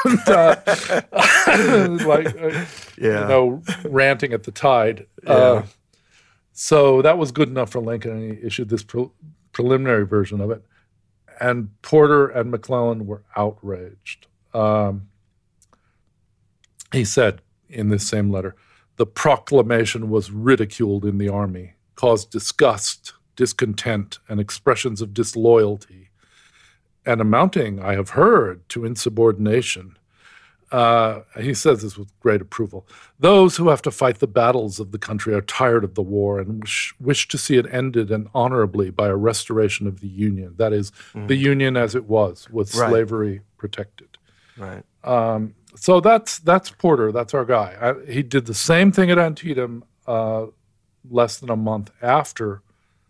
Ranting at the tide. So that was good enough for Lincoln, and he issued this preliminary version of it. And Porter and McClellan were outraged. He said in this same letter, "The proclamation was ridiculed in the army, caused disgust, discontent, and expressions of disloyalty. and amounting, I have heard, to insubordination. He says this with great approval. Those who have to fight the battles of the country are tired of the war and wish to see it ended and honorably by a restoration of the Union. That is, the Union as it was, with slavery protected. Right. So that's Porter. That's our guy. He did the same thing at Antietam less than a month after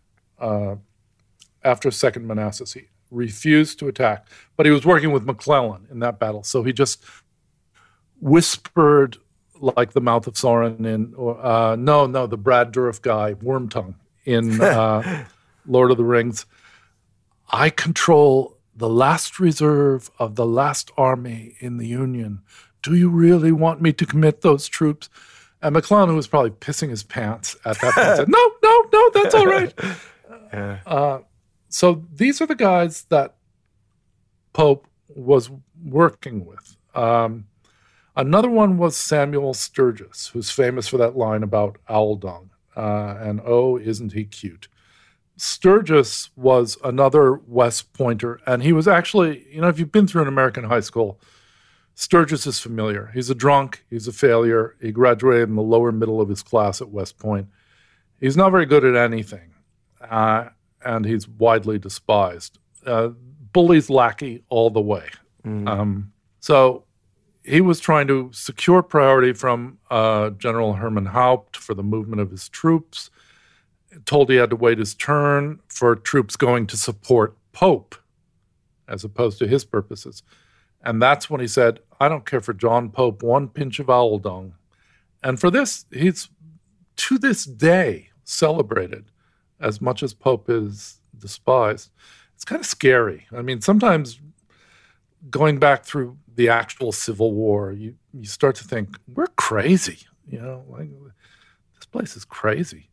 Second Manassas. He refused to attack, but he was working with McClellan in that battle. So he just whispered like the mouth of Sauron in, the Brad Dourif guy, Wormtongue, in Lord of the Rings. I control the last reserve of the last army in the Union. Do you really want me to commit those troops? And McClellan, who was probably pissing his pants at that point, said, no, that's all right. So these are the guys that Pope was working with. Another one was Samuel Sturgis, who's famous for that line about owl dung. And oh, isn't he cute? Sturgis was another West Pointer, and he was actually, if you've been through an American high school, Sturgis is familiar. He's a drunk. He's a failure. He graduated in the lower middle of his class at West Point. He's not very good at anything, and he's widely despised. Bully's lackey all the way. So he was trying to secure priority from General Hermann Haupt for the movement of his troops, told he had to wait his turn for troops going to support Pope as opposed to his purposes. And that's when he said, I don't care for John Pope one pinch of owl dung. And for this, he's to this day celebrated as much as Pope is despised. It's kind of scary. I mean, sometimes going back through the actual Civil War, you start to think, we're crazy. Like, this place is crazy.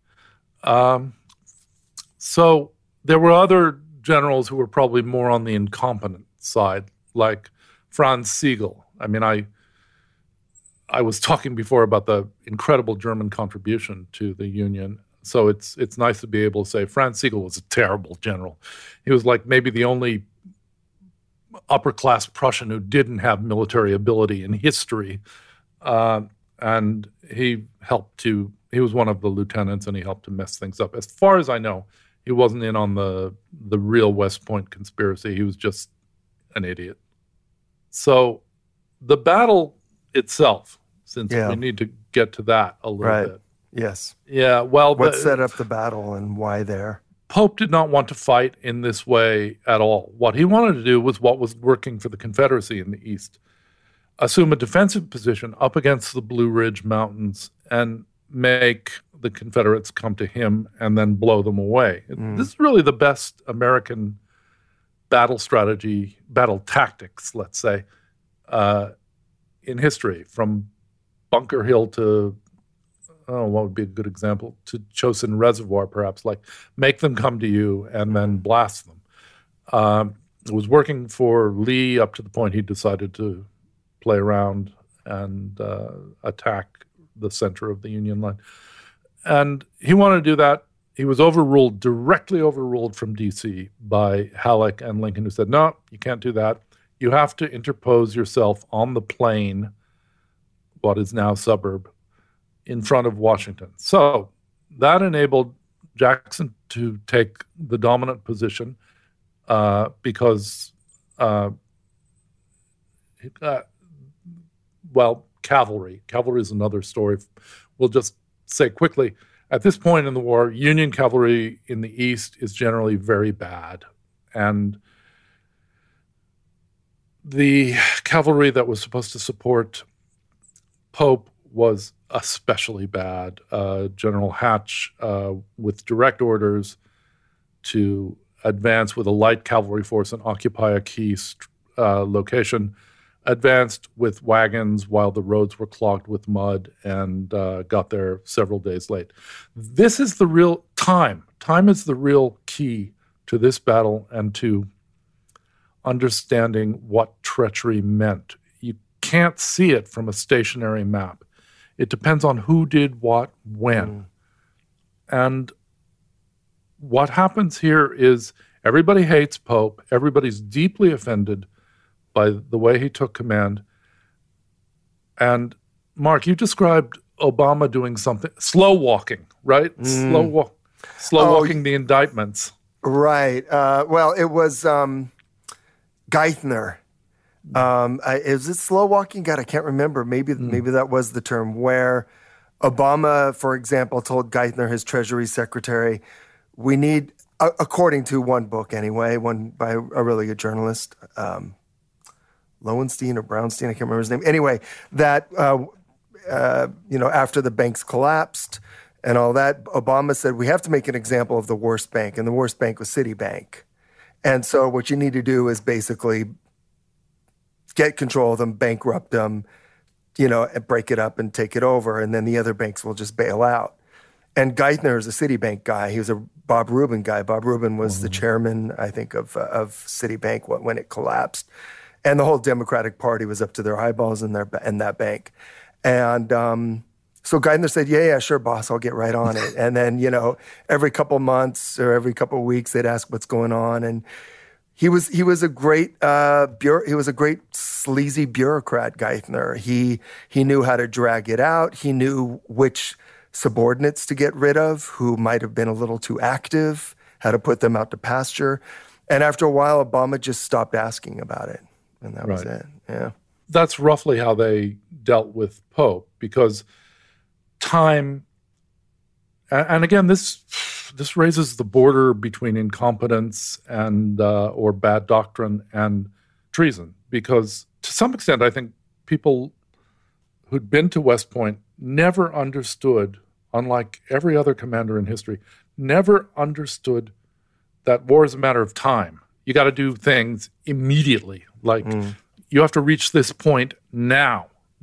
So there were other generals who were probably more on the incompetent side, like Franz Sigel. I mean, I was talking before about the incredible German contribution to the Union. So it's nice to be able to say Franz Sigel was a terrible general. He was like maybe the only upper-class Prussian who didn't have military ability in history. And he was one of the lieutenants, and he helped to mess things up. As far as I know, he wasn't in on the real West Point conspiracy. He was just an idiot. So the battle itself, since we need to get to that a little bit. Yes. Yeah, well... What set up the battle and why there? Pope did not want to fight in this way at all. What he wanted to do was what was working for the Confederacy in the East. Assume a defensive position up against the Blue Ridge Mountains and make the Confederates come to him and then blow them away. This is really the best American battle strategy, battle tactics, let's say, in history, from Bunker Hill to, what would be a good example? To Chosin Reservoir, perhaps, like make them come to you and then blast them. It was working for Lee up to the point he decided to play around and attack the center of the Union line. And he wanted to do that. He was directly overruled from D.C. by Halleck and Lincoln, who said, no, you can't do that. You have to interpose yourself on the plain, what is now suburb, in front of Washington. So that enabled Jackson to take the dominant position because, cavalry. Cavalry is another story. We'll just say quickly, at this point in the war, Union cavalry in the East is generally very bad. And the cavalry that was supposed to support Pope was especially bad. General Hatch, with direct orders to advance with a light cavalry force and occupy a key location, advanced with wagons while the roads were clogged with mud and got there several days late. This is the real time. Time is the real key to this battle and to understanding what treachery meant. You can't see it from a stationary map. It depends on who did what when. And what happens here is Everybody hates Pope. Everybody's deeply offended by the way he took command. And Mark, you described Obama doing something, slow walking, right? Slow walking the indictments. Right. Well, it was Geithner. Is it slow walking? God, I can't remember. Maybe that was the term, where Obama, for example, told Geithner, his Treasury Secretary, we need, according to one book anyway, one by a really good journalist, Lowenstein or Brownstein, I can't remember his name. Anyway, that, after the banks collapsed and all that, Obama said, we have to make an example of the worst bank, and the worst bank was Citibank. And so what you need to do is basically get control of them, bankrupt them, and break it up and take it over, and then the other banks will just bail out. And Geithner is a Citibank guy. He was a Bob Rubin guy. Bob Rubin was the chairman, I think, of Citibank when it collapsed. And the whole Democratic Party was up to their eyeballs in that bank. And so Geithner said, yeah, sure, boss, I'll get right on it. And then, every couple months or every couple weeks, they'd ask what's going on. And he was a great he was a great sleazy bureaucrat, Geithner. He knew how to drag it out. He knew which subordinates to get rid of, who might have been a little too active, how to put them out to pasture. And after a while, Obama just stopped asking about it. And that was it. Yeah. That's roughly how they dealt with Pope, because time, and again, this raises the border between incompetence and or bad doctrine and treason, because to some extent, I think people who'd been to West Point never understood, unlike every other commander in history, never understood that war is a matter of time. You got to do things immediately. Like, you have to reach this point now.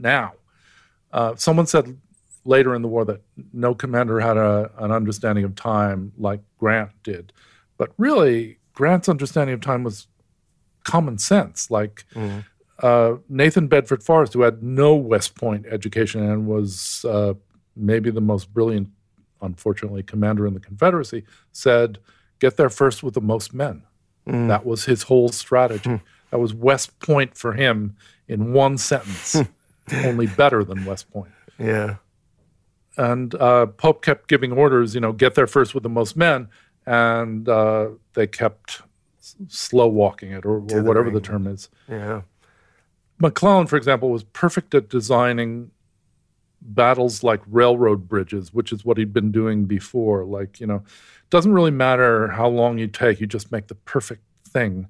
Someone said later in the war that no commander had an understanding of time like Grant did. But really, Grant's understanding of time was common sense. Like Nathan Bedford Forrest, who had no West Point education and was maybe the most brilliant, unfortunately, commander in the Confederacy, said, get there first with the most men. That was his whole strategy. That was West Point for him in one sentence, only better than West Point. Yeah. And Pope kept giving orders, get there first with the most men, and they kept slow walking it, or whatever the term is. Yeah. McClellan, for example, was perfect at designing battles like railroad bridges, which is what he'd been doing before. Like, it doesn't really matter how long you take, you just make the perfect thing.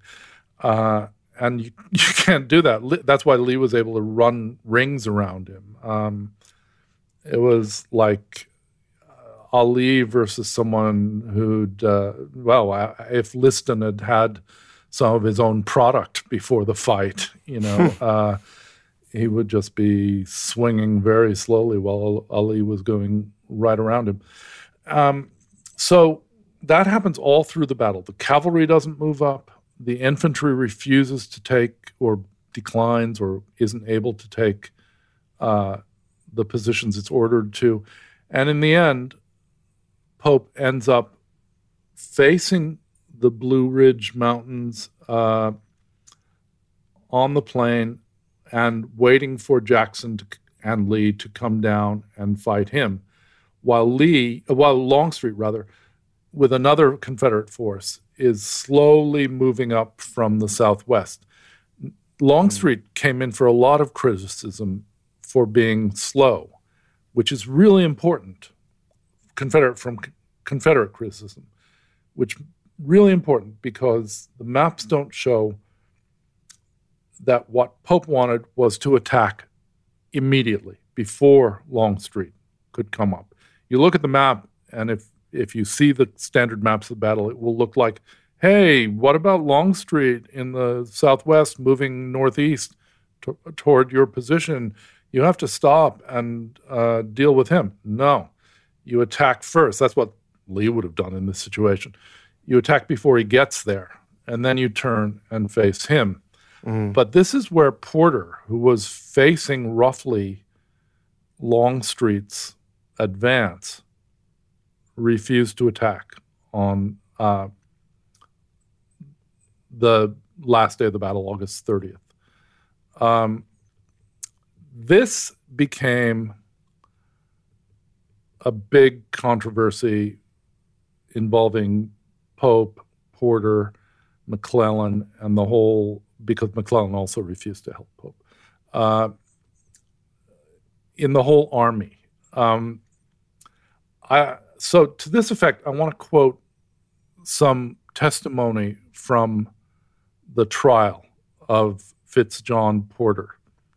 And you can't do that. That's why Lee was able to run rings around him. It was like Ali versus someone who'd, if Liston had some of his own product before the fight, he would just be swinging very slowly while Ali was going right around him. So that happens all through the battle. The cavalry doesn't move up. The infantry refuses to take, or declines, or isn't able to take the positions it's ordered to. And in the end, Pope ends up facing the Blue Ridge Mountains on the plain and waiting for Jackson and Lee to come down and fight him, while Longstreet, with another Confederate force, is slowly moving up from the southwest. Longstreet came in for a lot of criticism for being slow, which is really important. Confederate criticism, which really important because the maps don't show that what Pope wanted was to attack immediately before Longstreet could come up. You look at the map, and if you see the standard maps of the battle, it will look like, hey, what about Longstreet in the southwest moving northeast toward your position? You have to stop and deal with him. No, you attack first. That's what Lee would have done in this situation. You attack before he gets there, and then you turn and face him. But this is where Porter, who was facing roughly Longstreet's advance, refused to attack on the last day of the battle, August 30th. This became a big controversy involving Pope, Porter, McClellan, and the whole, because McClellan also refused to help Pope, in the whole army. So to this effect, I want to quote some testimony from the trial of FitzJohn Porter.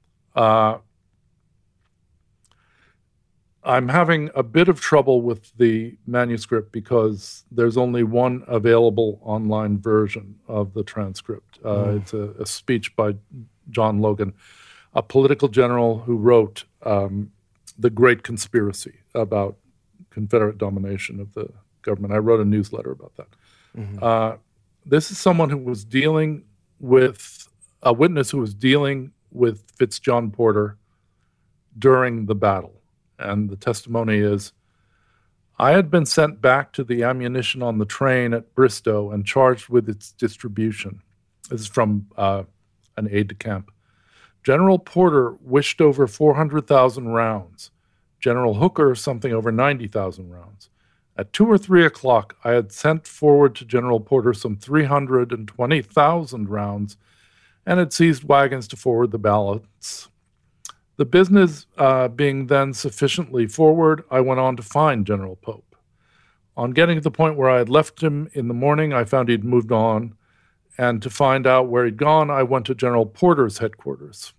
I'm having a bit of trouble with the manuscript because there's only one available online version of the transcript. It's a speech by John Logan, a political general who wrote The Great Conspiracy about Confederate domination of the government. I wrote a newsletter about that. This is someone who was dealing with, a witness who was dealing with FitzJohn Porter during the battle. And the testimony is, I had been sent back to the ammunition on the train at Bristow and charged with its distribution. This is from an aide-de-camp. General Porter wished over 400,000 rounds. General Hooker, something over 90,000 rounds. At 2 or 3 o'clock, I had sent forward to General Porter some 320,000 rounds and had seized wagons to forward the balance. The business being then sufficiently forward, I went on to find General Pope. On getting to the point where I had left him in the morning, I found he'd moved on, and to find out where he'd gone, I went to General Porter's headquarters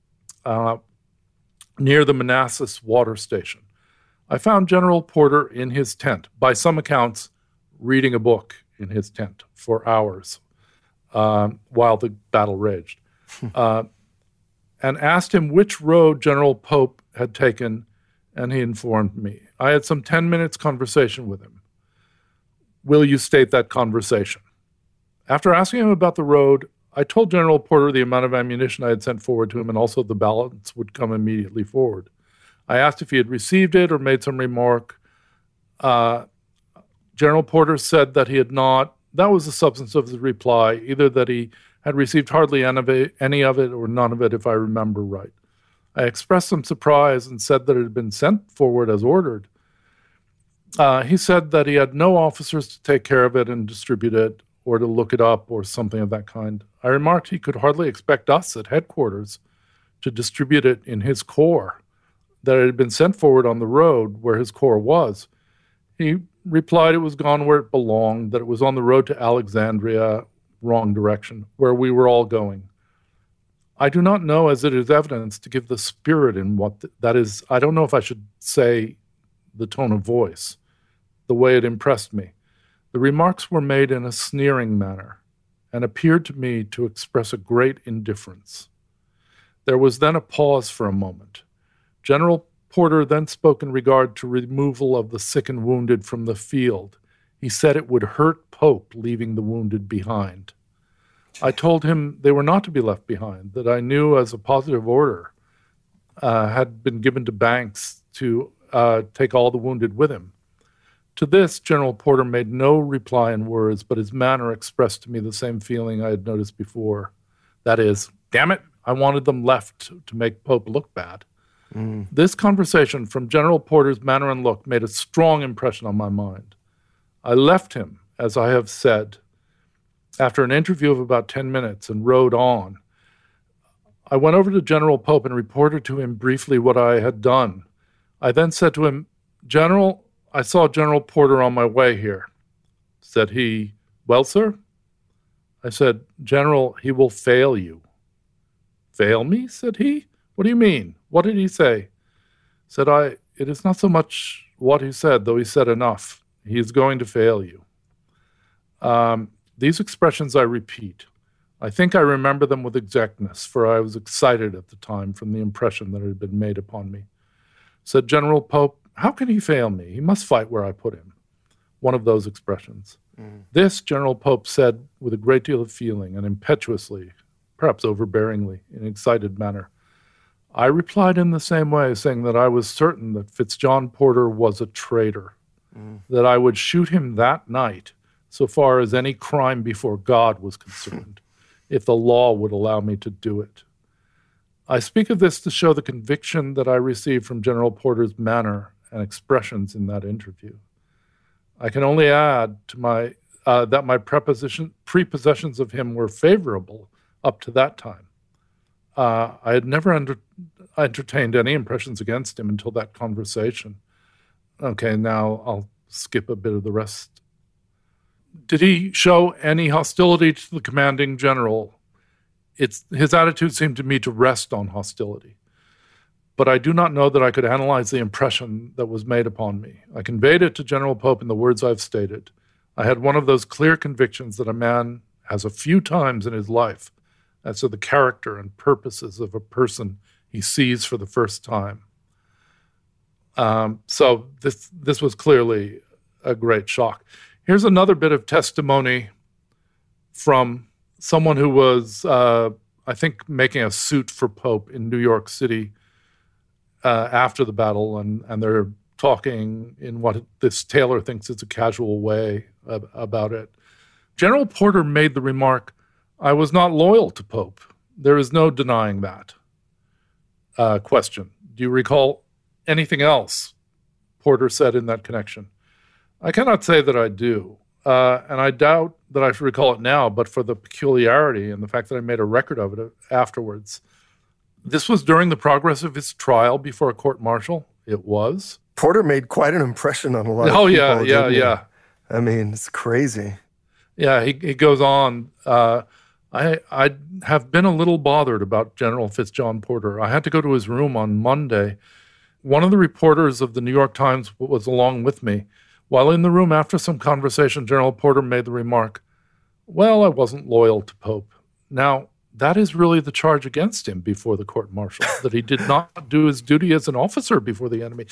near the Manassas water station. I found General Porter in his tent, by some accounts, reading a book in his tent for hours while the battle raged. And asked him which road General Pope had taken, and he informed me. I had some 10 minutes conversation with him. Will you state that conversation? After asking him about the road, I told General Porter the amount of ammunition I had sent forward to him, and also the balance would come immediately forward. I asked if he had received it or made some remark. General Porter said that he had not. That was the substance of his reply, either that he had received hardly any of it or none of it, if I remember right. I expressed some surprise and said that it had been sent forward as ordered. He said that he had no officers to take care of it and distribute it or to look it up or something of that kind. I remarked he could hardly expect us at headquarters to distribute it in his corps, that it had been sent forward on the road where his corps was. He replied it was gone where it belonged, that it was on the road to Alexandria, wrong direction, where we were all going. I do not know, as it is evidence, to give the spirit in what that is. I don't know if I should say the tone of voice, the way it impressed me. The remarks were made in a sneering manner and appeared to me to express a great indifference. There was then a pause for a moment. General Porter then spoke in regard to removal of the sick and wounded from the field. He said it would hurt Pope leaving the wounded behind. I told him they were not to be left behind, that I knew as a positive order had been given to Banks to take all the wounded with him. To this, General Porter made no reply in words, but his manner expressed to me the same feeling I had noticed before. That is, damn it, I wanted them left to make Pope look bad. This conversation, from General Porter's manner and look, made a strong impression on my mind. I left him, as I have said, after an interview of about 10 minutes and rode on. I went over to General Pope and reported to him briefly what I had done. I then said to him, General, I saw General Porter on my way here. Said he, well, sir? I said, General, he will fail you. Fail me? Said he. What do you mean? What did he say? Said I, it is not so much what he said, though he said enough. He is going to fail you. These expressions I repeat. I think I remember them with exactness, for I was excited at the time from the impression that had been made upon me. Said General Pope, how can he fail me? He must fight where I put him. One of those expressions. This General Pope said with a great deal of feeling and impetuously, perhaps overbearingly, in an excited manner. I replied in the same way, saying that I was certain that FitzJohn Porter was a traitor, that I would shoot him that night, so far as any crime before God was concerned, if the law would allow me to do it. I speak of this to show the conviction that I received from General Porter's manner and expressions in that interview. I can only add to that my prepossessions of him were favorable up to that time. I had never entertained any impressions against him until that conversation. Okay, now I'll skip a bit of the rest. Did he show any hostility to the commanding general? His attitude seemed to me to rest on hostility. But I do not know that I could analyze the impression that was made upon me. I conveyed it to General Pope in the words I've stated. I had one of those clear convictions that a man has a few times in his life as to the character and purposes of a person he sees for the first time. So this was clearly a great shock. Here's another bit of testimony from someone who was, I think, making a suit for Pope in New York City after the battle, and they're talking in what this Taylor thinks is a casual way about it. General Porter made the remark, "I was not loyal to Pope. There is no denying that." Question, do you recall anything else Porter said in that connection? I cannot say that I do, and I doubt that I should recall it now, but for the peculiarity and the fact that I made a record of it afterwards. This was during the progress of his trial before a court-martial. It was. Porter made quite an impression on a lot of people. Yeah. I mean, it's crazy. Yeah, he goes on. I have been a little bothered about General Fitzjohn Porter. I had to go to his room on Monday. One of the reporters of the New York Times was along with me. While in the room after some conversation, General Porter made the remark, "Well, I wasn't loyal to Pope." Now, that is really the charge against him before the court-martial, that he did not do his duty as an officer before the enemy.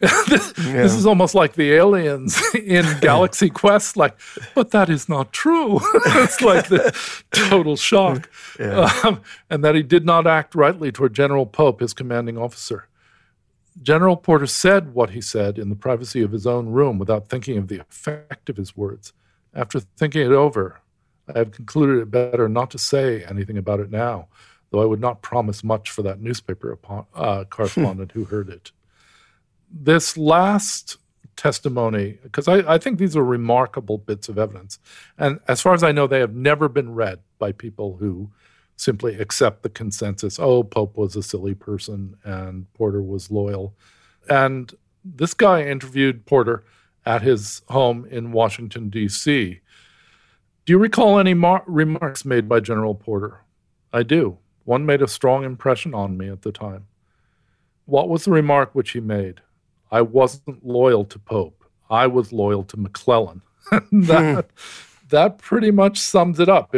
This is almost like the aliens in Galaxy Quest, but that is not true. It's like the total shock. And that he did not act rightly toward General Pope, his commanding officer. General Porter said what he said in the privacy of his own room without thinking of the effect of his words. After thinking it over, I have concluded it better not to say anything about it now, though I would not promise much for that newspaper correspondent who heard it. This last testimony, because I think these are remarkable bits of evidence, and as far as I know, they have never been read by people who simply accept the consensus, Pope was a silly person and Porter was loyal. And this guy interviewed Porter at his home in Washington, D.C., Do you recall any remarks made by General Porter? I do. One made a strong impression on me at the time. What was the remark which he made? I wasn't loyal to Pope. I was loyal to McClellan. That pretty much sums it up.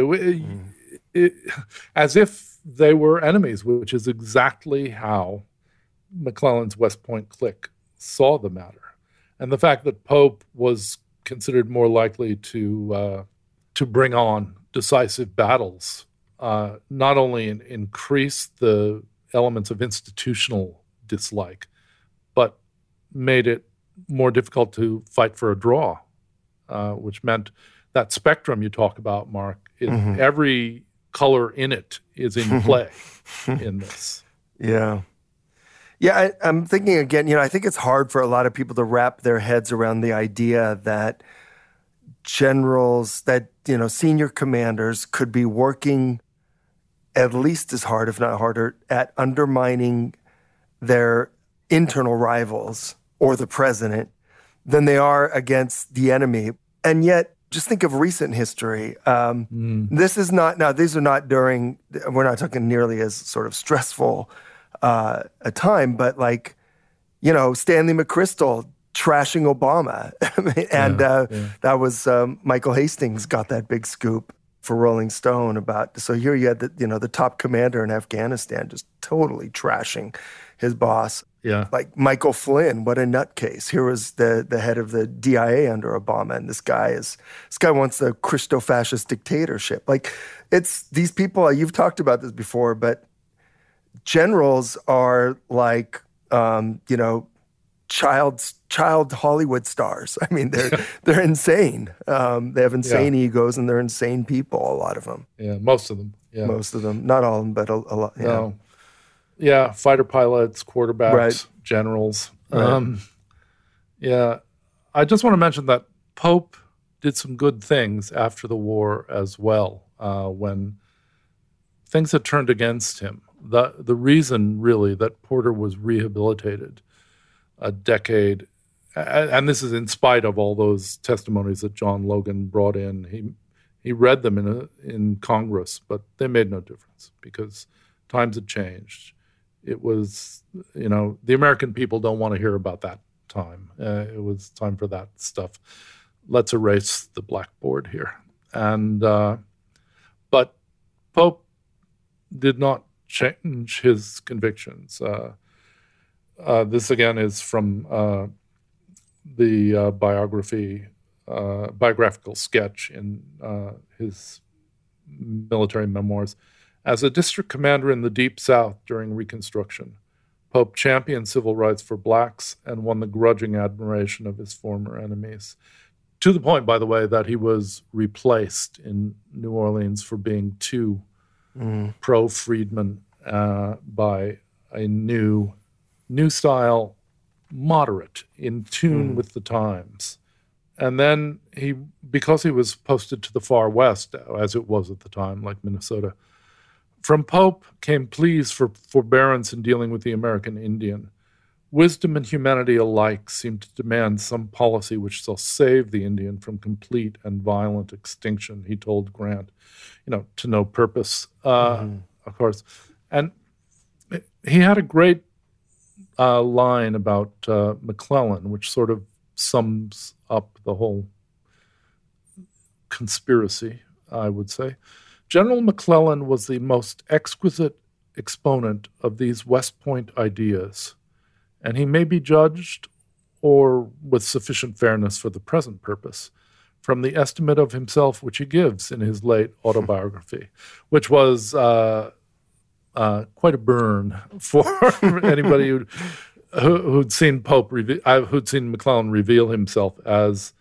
As if they were enemies, which is exactly how McClellan's West Point clique saw the matter. And the fact that Pope was considered more likely to bring on decisive battles, not only increase the elements of institutional dislike, but made it more difficult to fight for a draw, which meant that spectrum you talk about, Mark, every color in it is in play in this. Yeah. Yeah, I'm thinking again, I think it's hard for a lot of people to wrap their heads around the idea that generals, that, senior commanders could be working at least as hard, if not harder, at undermining their internal rivals or the president than they are against the enemy. And yet, just think of recent history. This is not, now these are not during, we're not talking nearly as sort of stressful a time, but Stanley McChrystal trashing Obama. That was Michael Hastings got that big scoop for Rolling Stone about, so here you had the top commander in Afghanistan just totally trashing his boss. Yeah. Like Michael Flynn, what a nutcase. Here was the head of the DIA under Obama, and this guy wants a Christo-fascist dictatorship. It's these people, you've talked about this before, but generals are child Hollywood stars. I mean, they're insane. They have insane egos, and they're insane people. A lot of them. Yeah, most of them. Yeah, most of them. Not all of them, but a lot. Yeah. No. Yeah, fighter pilots, quarterbacks, Right. generals. Right. Yeah, I just want to mention that Pope did some good things after the war as well, when things had turned against him. The reason, really, that Porter was rehabilitated a decade, and this is in spite of all those testimonies that John Logan brought in. He read them in Congress, but they made no difference because times had changed. It was, the American people don't want to hear about that time. It was time for that stuff. Let's erase the blackboard here. And but Pope did not change his convictions. This again is from the biographical sketch in his military memoirs. As a district commander in the Deep South during Reconstruction, Pope championed civil rights for blacks and won the grudging admiration of his former enemies. To the point, by the way, that he was replaced in New Orleans for being too pro-freedman by a new style, moderate, in tune with the times. And then because he was posted to the far west, as it was at the time, like Minnesota, from Pope came pleas for forbearance in dealing with the American Indian. Wisdom and humanity alike seem to demand some policy which shall save the Indian from complete and violent extinction, he told Grant, to no purpose, of course. And he had a great line about McClellan, which sort of sums up the whole conspiracy, I would say. General McClellan was the most exquisite exponent of these West Point ideas, and he may be judged, or with sufficient fairness for the present purpose, from the estimate of himself which he gives in his late autobiography, which was quite a burn for anybody who'd seen who'd seen McClellan reveal himself as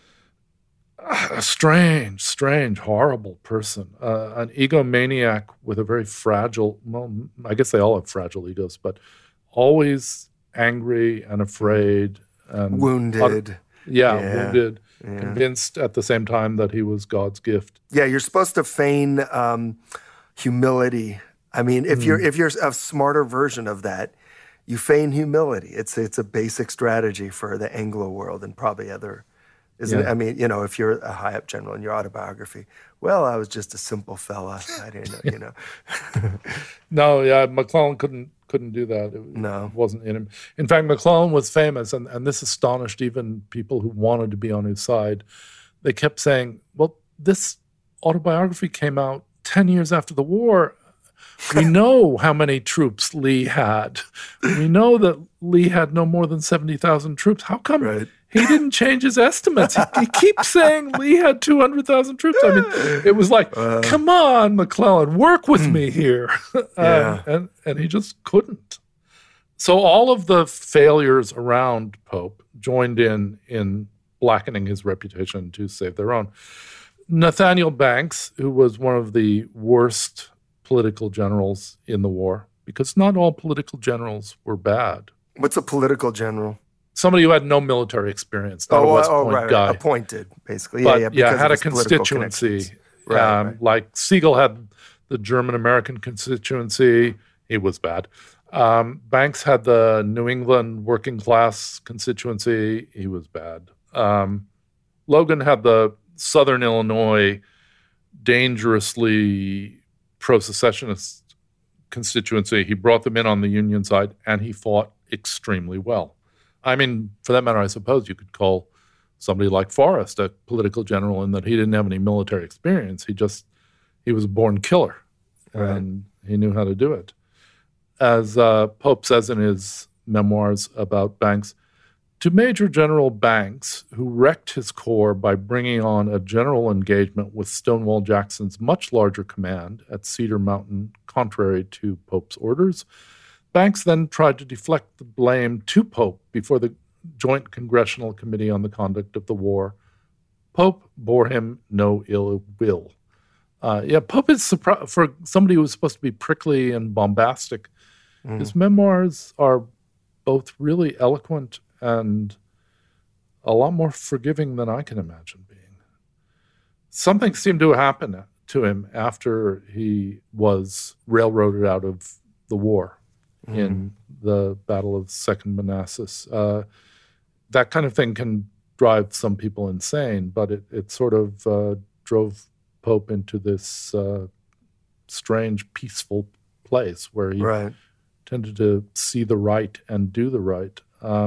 a strange, horrible person, an egomaniac with a very fragile, I guess they all have fragile egos, but always angry and afraid. And wounded. Wounded, convinced at the same time that he was God's gift. Yeah, you're supposed to feign humility. I mean, if you're a smarter version of that, you feign humility. It's a basic strategy for the Anglo world and probably other. Isn't it? I mean, if you're a high-up general in your autobiography, well, I was just a simple fella. I didn't know, No, yeah, McClellan couldn't do that. It wasn't in him. In fact, McClellan was famous, and this astonished even people who wanted to be on his side. They kept saying, well, this autobiography came out 10 years after the war. We know how many troops Lee had. We know that Lee had no more than 70,000 troops. How come he didn't change his estimates? He keeps saying Lee had 200,000 troops. I mean, it was like, come on, McClellan, work with me here. And he just couldn't. So all of the failures around Pope joined in blackening his reputation to save their own. Nathaniel Banks, who was one of the worst political generals in the war, because not all political generals were bad. What's a political general? Somebody who had no military experience, not a West Point guy. Appointed, basically. But, had a constituency. Like Siegel had the German-American constituency. He was bad. Banks had the New England working class constituency. He was bad. Logan had the Southern Illinois dangerously pro-secessionist constituency. He brought them in on the Union side, and he fought extremely well. I mean, for that matter, I suppose you could call somebody like Forrest a political general in that he didn't have any military experience. He was a born killer, and he knew how to do it. As Pope says in his memoirs about Banks, to Major General Banks, who wrecked his corps by bringing on a general engagement with Stonewall Jackson's much larger command at Cedar Mountain, contrary to Pope's orders, Banks then tried to deflect the blame to Pope before the Joint Congressional Committee on the Conduct of the War. Pope bore him no ill will. Pope is for somebody who was supposed to be prickly and bombastic. His memoirs are both really eloquent and a lot more forgiving than I can imagine being. Something seemed to happen to him after he was railroaded out of the war in the Battle of Second Manassas. That kind of thing can drive some people insane, but it sort of drove Pope into this strange, peaceful place where he tended to see the right and do the right.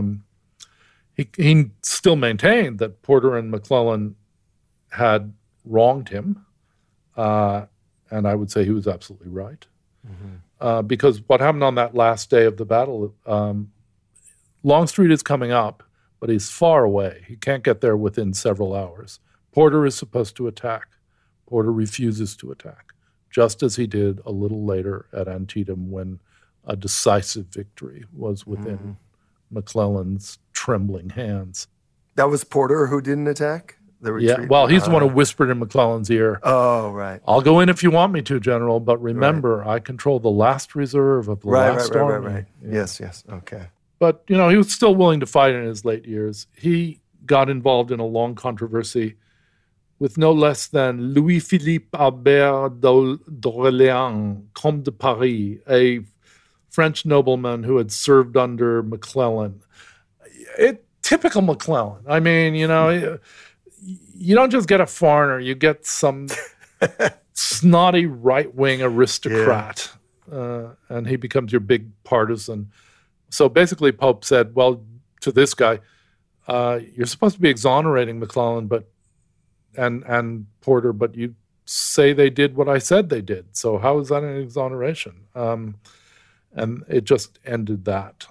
He still maintained that Porter and McClellan had wronged him, and I would say he was absolutely right. Because what happened on that last day of the battle, Longstreet is coming up, but he's far away. He can't get there within several hours. Porter is supposed to attack. Porter refuses to attack, just as he did a little later at Antietam when a decisive victory was within McClellan's trembling hands. That was Porter who didn't attack? The retreat? Yeah, well, he's the one who whispered in McClellan's ear. Oh, right. I'll go in if you want me to, General, but remember, I control the last reserve of the last army. Right. Yeah. Yes, okay. But, he was still willing to fight in his late years. He got involved in a long controversy with no less than Louis-Philippe Albert d'Orléans, Comte de Paris, a French nobleman who had served under McClellan. Typical McClellan. I mean, you don't just get a foreigner, you get some snotty right-wing aristocrat, and he becomes your big partisan. So basically Pope said, well, to this guy, you're supposed to be exonerating McClellan and Porter, but you say they did what I said they did. So how is that an exoneration? And it just ended that.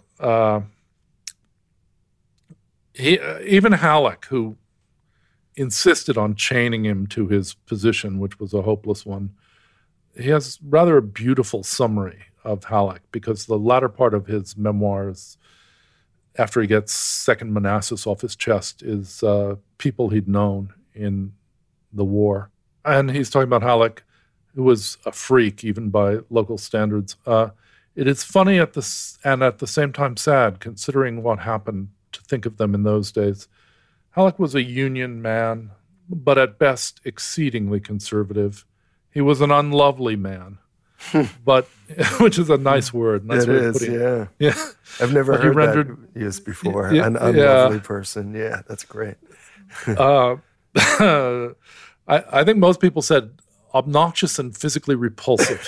Even Halleck, who insisted on chaining him to his position, which was a hopeless one, he has rather a beautiful summary of Halleck, because the latter part of his memoirs, after he gets Second Manassas off his chest, is people he'd known in the war. And he's talking about Halleck, who was a freak, even by local standards. It is funny and at the same time sad, considering what happened, to think of them in those days. Halleck was a Union man, but at best exceedingly conservative. He was an unlovely man, but which is a nice word. Nice it is, yeah. I've never heard that used before. An unlovely person. Yeah, that's great. I think most people said obnoxious and physically repulsive.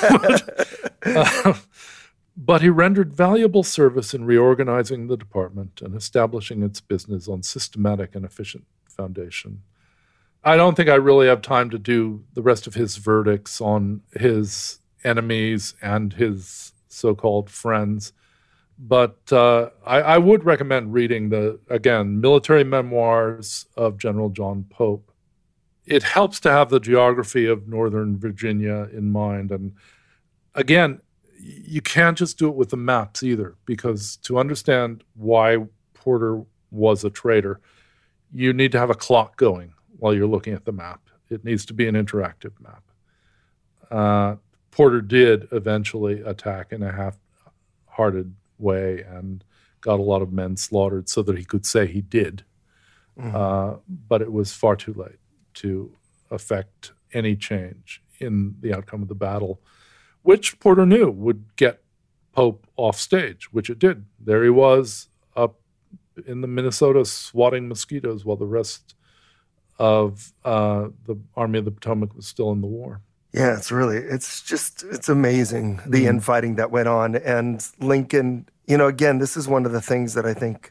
But he rendered valuable service in reorganizing the department and establishing its business on systematic and efficient foundation. I don't think I really have time to do the rest of his verdicts on his enemies and his so-called friends, but I would recommend reading military memoirs of General John Pope. It helps to have the geography of Northern Virginia in mind. And again, you can't just do it with the maps either, because to understand why Porter was a traitor, you need to have a clock going while you're looking at the map. It needs to be an interactive map. Porter did eventually attack in a half-hearted way and got a lot of men slaughtered so that he could say he did. But it was far too late to affect any change in the outcome of the battle, which Porter knew would get Pope off stage, which it did. There he was up in the Minnesota swatting mosquitoes while the rest of the Army of the Potomac was still in the war. Yeah, it's amazing, the infighting that went on. And Lincoln, again, this is one of the things that I think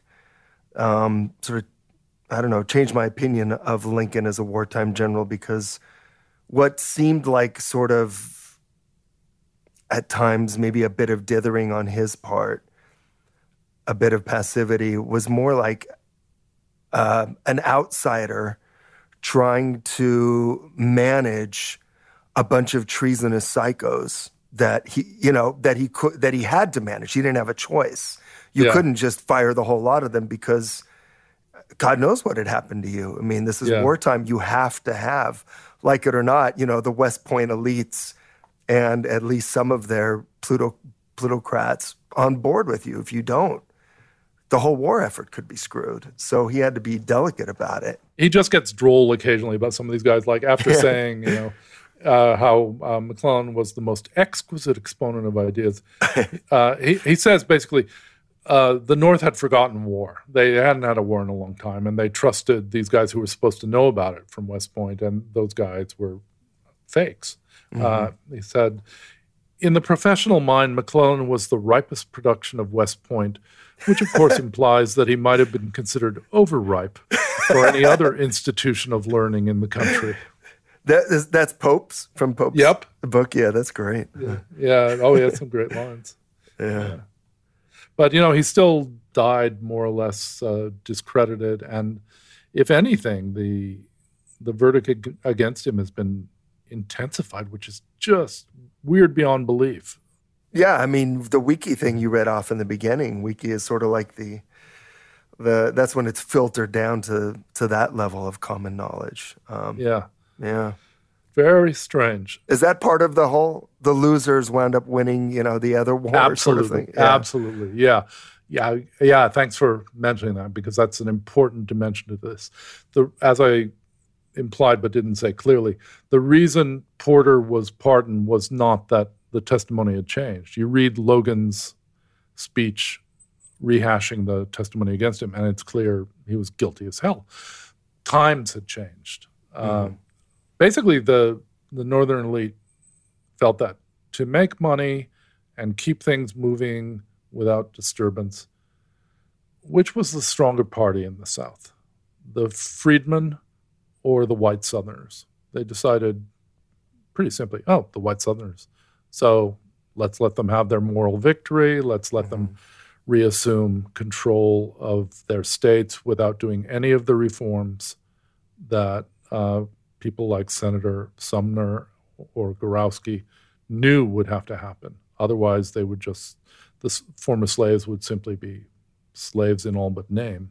changed my opinion of Lincoln as a wartime general, because what seemed like sort of, at times, maybe a bit of dithering on his part, a bit of passivity, was more like an outsider trying to manage a bunch of treasonous psychos that he had to manage. He didn't have a choice. You couldn't just fire the whole lot of them because God knows what had happened to you. I mean, this is wartime. You have to have, like it or not, the West Point elites and at least some of their plutocrats on board with you. If you don't, the whole war effort could be screwed. So he had to be delicate about it. He just gets droll occasionally about some of these guys, like after saying, how McClellan was the most exquisite exponent of ideas. He says basically, the North had forgotten war. They hadn't had a war in a long time, and they trusted these guys who were supposed to know about it from West Point, and those guys were fakes. He said, in the professional mind, McClellan was the ripest production of West Point, which of course implies that he might have been considered overripe for any other institution of learning in the country. That's Pope's, from Pope's book. Yeah, that's great. Yeah. Oh, he had some great lines. Yeah. But, he still died more or less discredited. And if anything, the verdict against him has been intensified, which is just weird beyond belief. Yeah, I mean, the wiki thing you read off in the beginning, wiki is sort of like the that's when it's filtered down to that level of common knowledge. Yeah. Very strange. Is that part of the losers wound up winning, the other war? Absolutely. Sort of thing? Absolutely. Yeah. Thanks for mentioning that, because that's an important dimension to this. As I implied but didn't say clearly, the reason Porter was pardoned was not that the testimony had changed. You read Logan's speech rehashing the testimony against him, and it's clear he was guilty as hell. Times had changed. Basically, the Northern elite felt that to make money and keep things moving without disturbance, which was the stronger party in the South, the freedmen or the white Southerners? They decided pretty simply, the white Southerners. So let's let them have their moral victory. Let's let them reassume control of their states without doing any of the reforms that people like Senator Sumner or Gorowski knew would have to happen. Otherwise, the former slaves would simply be slaves in all but name.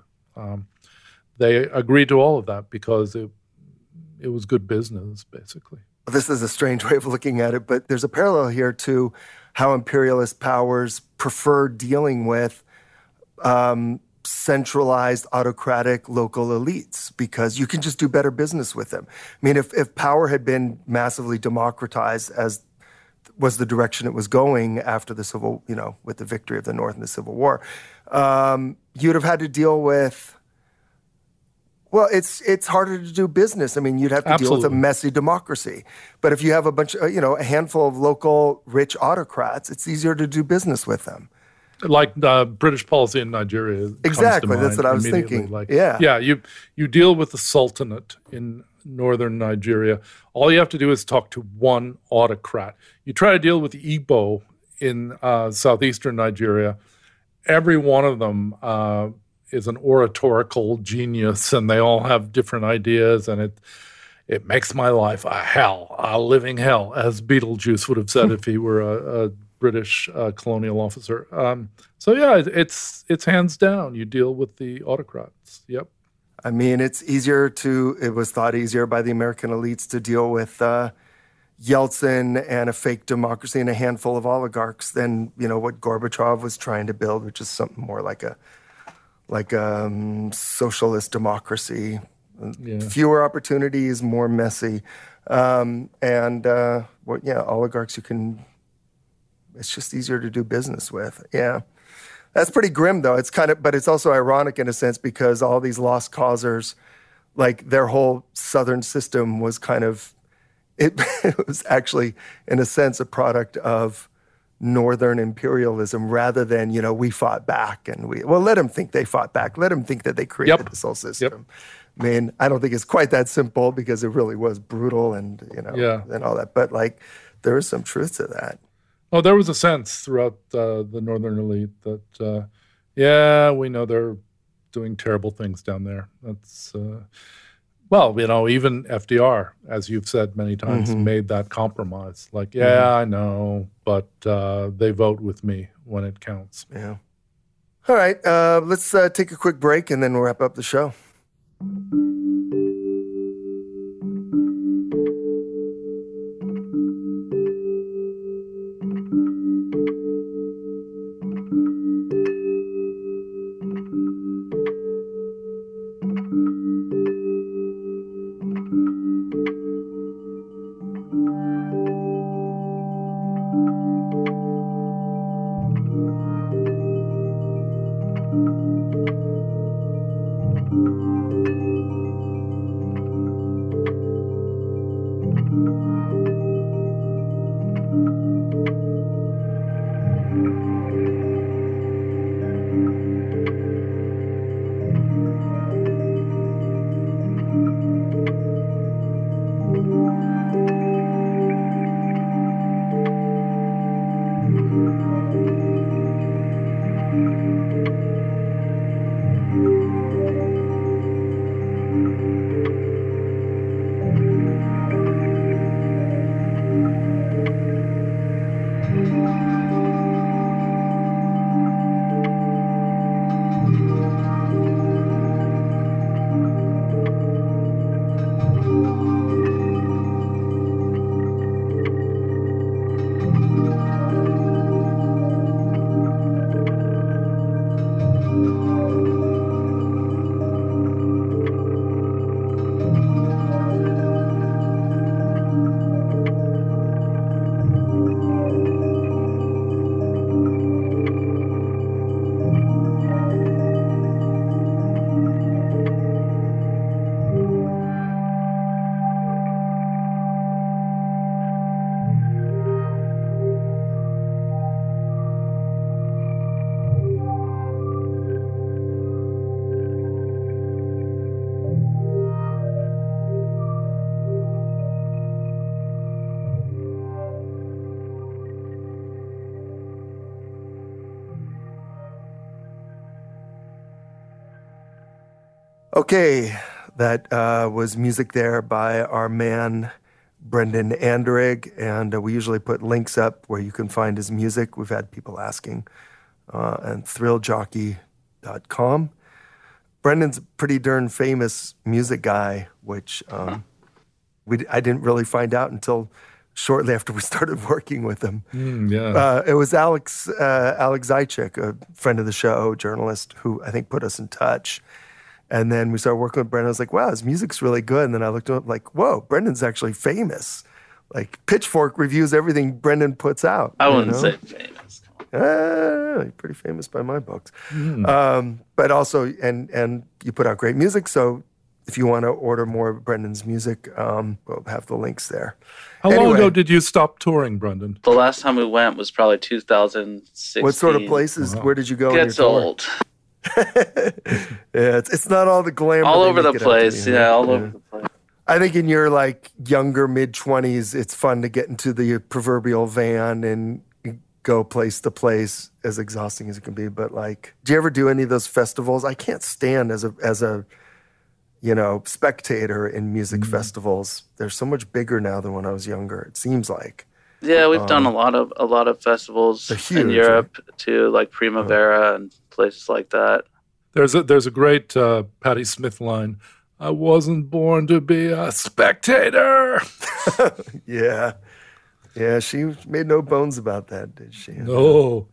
They agreed to all of that because it was good business, basically. This is a strange way of looking at it, but there's a parallel here to how imperialist powers prefer dealing with centralized, autocratic local elites, because you can just do better business with them. I mean, if power had been massively democratized, as was the direction it was going after the with the victory of the North in the Civil War, you'd have had to deal with, well, it's harder to do business. I mean, you'd have to deal with a messy democracy. But if you have a handful of local rich autocrats, it's easier to do business with them. Like British policy in Nigeria. Exactly, that's what I was thinking. You deal with the Sultanate in northern Nigeria. All you have to do is talk to one autocrat. You try to deal with the Igbo in southeastern Nigeria. Every one of them is an oratorical genius, and they all have different ideas, and it makes my life a living hell, as Beetlejuice would have said if he were a British colonial officer. It's hands down. You deal with the autocrats. Yep. I mean, it was thought easier by the American elites to deal with Yeltsin and a fake democracy and a handful of oligarchs than, what Gorbachev was trying to build, which is something more like a socialist democracy. Yeah. Fewer opportunities, more messy. Oligarchs it's just easier to do business with. Yeah. That's pretty grim, though. But it's also ironic in a sense, because all these lost causers, like their whole Southern system was it was actually, in a sense, a product of Northern imperialism rather than, we fought back and let them think they fought back. Let them think that they created this whole system. Yep. I mean, I don't think it's quite that simple, because it really was brutal and, and all that. But there is some truth to that. Oh, there was a sense throughout the Northern elite that, we know they're doing terrible things down there. That's, even FDR, as you've said many times, made that compromise. I know, but they vote with me when it counts. Yeah. All right, let's take a quick break and then we'll wrap up the show. Okay, that was music there by our man, Brendan Anderegg, and we usually put links up where you can find his music. We've had people asking, and thrilljockey.com. Brendan's a pretty darn famous music guy, which I didn't really find out until shortly after we started working with him. It was Alex Zaitchik, a friend of the show, journalist, who I think put us in touch. And then we started working with Brendan. I was like, wow, his music's really good. And then I looked up like, whoa, Brendan's actually famous. Like Pitchfork reviews everything Brendan puts out. I wouldn't say famous. Pretty famous by my books. But also, and you put out great music. So if you want to order more of Brendan's music, we'll have the links there. How long ago did you stop touring, Brendan? The last time we went was probably 2016. What sort of places? Wow. Where did you go? Gets old. Yeah, it's not all the glamour. All over the place. All over the place. I think in your like younger mid-20s, it's fun to get into the proverbial van and go place to place, as exhausting as it can be. But like, do you ever do any of those festivals? I can't stand as a spectator in music festivals. They're so much bigger now than when I was younger. It seems like. Yeah, we've done a lot of festivals in Europe too, like Primavera and places like that. There's a great Patti Smith line. I wasn't born to be a spectator. Yeah, she made no bones about that, did she? No.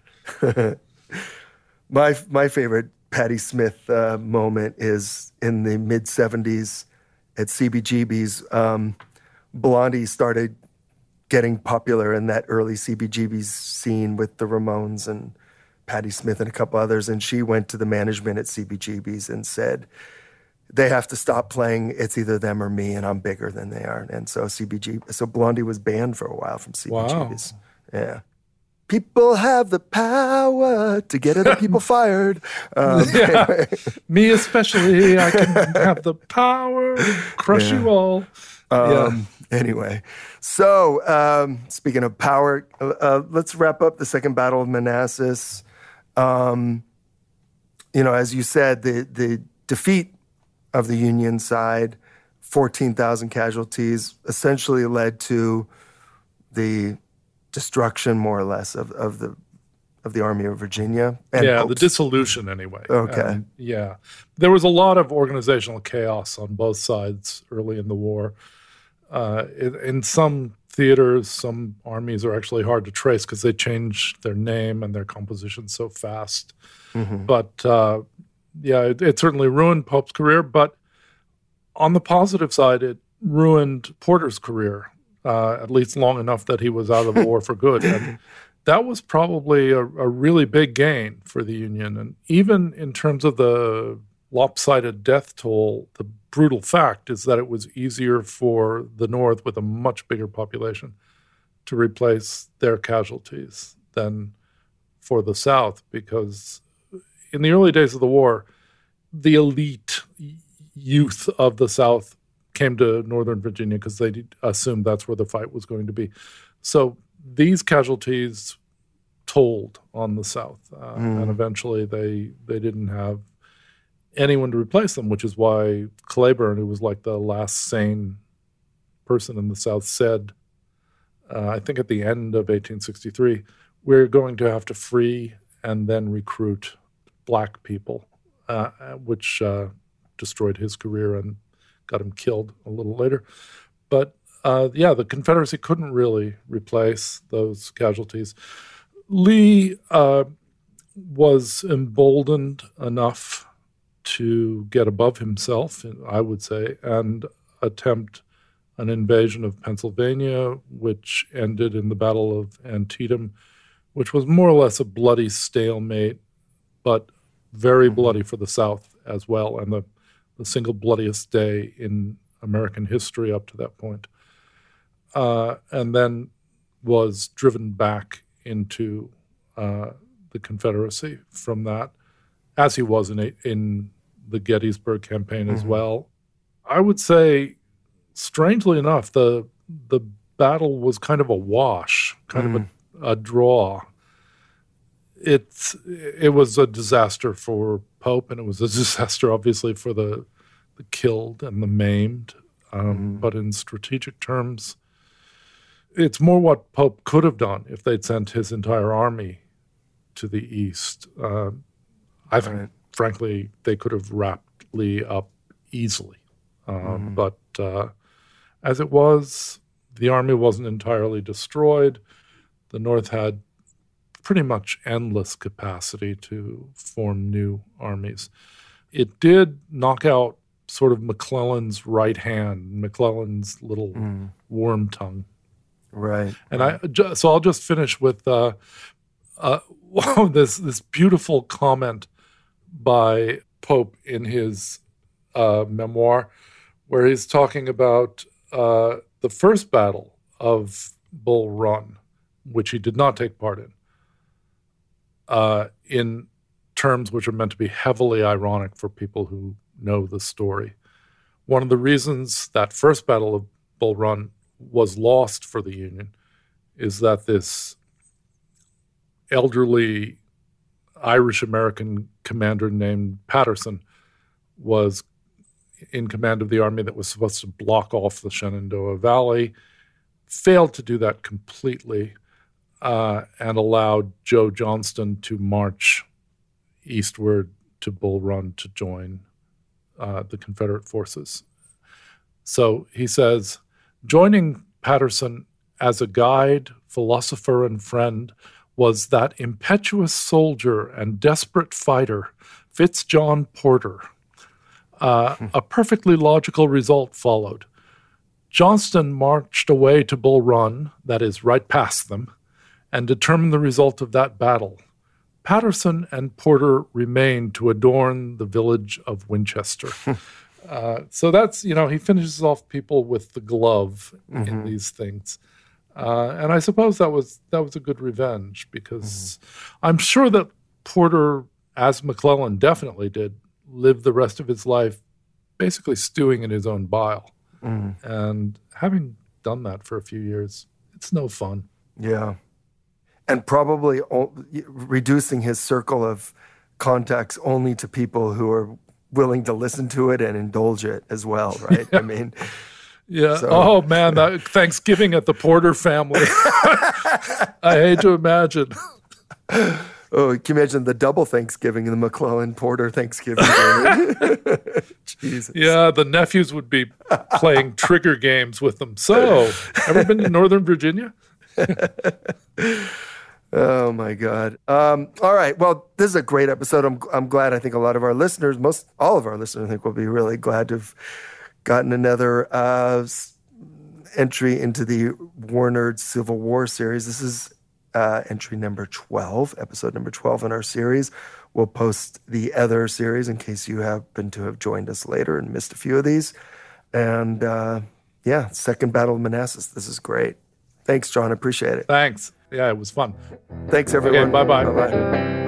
My favorite Patti Smith moment is in the mid '70s at CBGB's. Blondie started getting popular in that early CBGB's scene with the Ramones and Patti Smith and a couple others. And she went to the management at CBGB's and said, they have to stop playing It's Either Them or Me, and I'm bigger than they are. And so Blondie was banned for a while from CBGB's. Wow. Yeah. People have the power to get other people fired. Anyway. Me especially, I can have the power, crush you all. Anyway, so speaking of power, let's wrap up the Second Battle of Manassas. As you said, the defeat of the Union side, 14,000 casualties, essentially led to the destruction, more or less, of of the Army of Virginia. And the dissolution anyway. Okay. There was a lot of organizational chaos on both sides early in the war. In some theaters, some armies are actually hard to trace because they change their name and their composition so fast. Mm-hmm. But it certainly ruined Pope's career. But on the positive side, it ruined Porter's career, at least long enough that he was out of the war for good. And that was probably a really big gain for the Union. And even in terms of the lopsided death toll, the brutal fact is that it was easier for the North with a much bigger population to replace their casualties than for the South, because in the early days of the war, the elite youth of the South came to Northern Virginia because they assumed that's where the fight was going to be. So these casualties told on the South, and eventually they didn't have anyone to replace them, which is why Cleburne, who was like the last sane person in the South, said, I think at the end of 1863, we're going to have to free and then recruit black people, which destroyed his career and got him killed a little later. But the Confederacy couldn't really replace those casualties. Lee was emboldened enough to get above himself, I would say, and attempt an invasion of Pennsylvania, which ended in the Battle of Antietam, which was more or less a bloody stalemate, but very bloody for the South as well, and the single bloodiest day in American history up to that point. And then was driven back into the Confederacy from that, as he was in the Gettysburg campaign as well. I would say, strangely enough, the battle was kind of a wash, kind of a draw. It was a disaster for Pope, and it was a disaster, obviously, for the killed and the maimed. But in strategic terms, it's more what Pope could have done if they'd sent his entire army to the east. I think, frankly, they could have wrapped Lee up easily. But as it was, the army wasn't entirely destroyed. The North had pretty much endless capacity to form new armies. It did knock out sort of McClellan's right hand, McClellan's little worm tongue. Right. And so I'll just finish with this beautiful comment by Pope in his memoir, where he's talking about the first battle of Bull Run, which he did not take part in terms which are meant to be heavily ironic for people who know the story. One of the reasons that first battle of Bull Run was lost for the Union is that this elderly Irish-American commander named Patterson was in command of the army that was supposed to block off the Shenandoah Valley, failed to do that completely, and allowed Joe Johnston to march eastward to Bull Run to join the Confederate forces. So he says, joining Patterson as a guide, philosopher, and friend was that impetuous soldier and desperate fighter, Fitzjohn Porter. A perfectly logical result followed. Johnston marched away to Bull Run, that is, right past them, and determined the result of that battle. Patterson and Porter remained to adorn the village of Winchester. So that's, he finishes off people with the glove in these things. And I suppose that was a good revenge, because I'm sure that Porter, as McClellan definitely did, lived the rest of his life basically stewing in his own bile. And having done that for a few years, it's no fun. Yeah. And probably reducing his circle of contacts only to people who are willing to listen to it and indulge it as well, right? Yeah. I mean... Yeah. So. Oh, man, that Thanksgiving at the Porter family. I hate to imagine. Oh, can you imagine the double Thanksgiving and the McClellan Porter Thanksgiving? Jesus. Yeah, the nephews would be playing trigger games with them. So, ever been to Northern Virginia? Oh my God. All right. Well, this is a great episode. I'm glad. I think a lot of our listeners, all of our listeners, I think will be really glad to have gotten another entry into the War Nerds Civil War series. This is entry number 12, episode number 12 in our series. We'll post the other series in case you happen to have joined us later and missed a few of these. And Second Battle of Manassas. This is great. Thanks, John. I appreciate it. Thanks. Yeah, it was fun. Thanks, everyone. Okay, bye-bye. Bye-bye.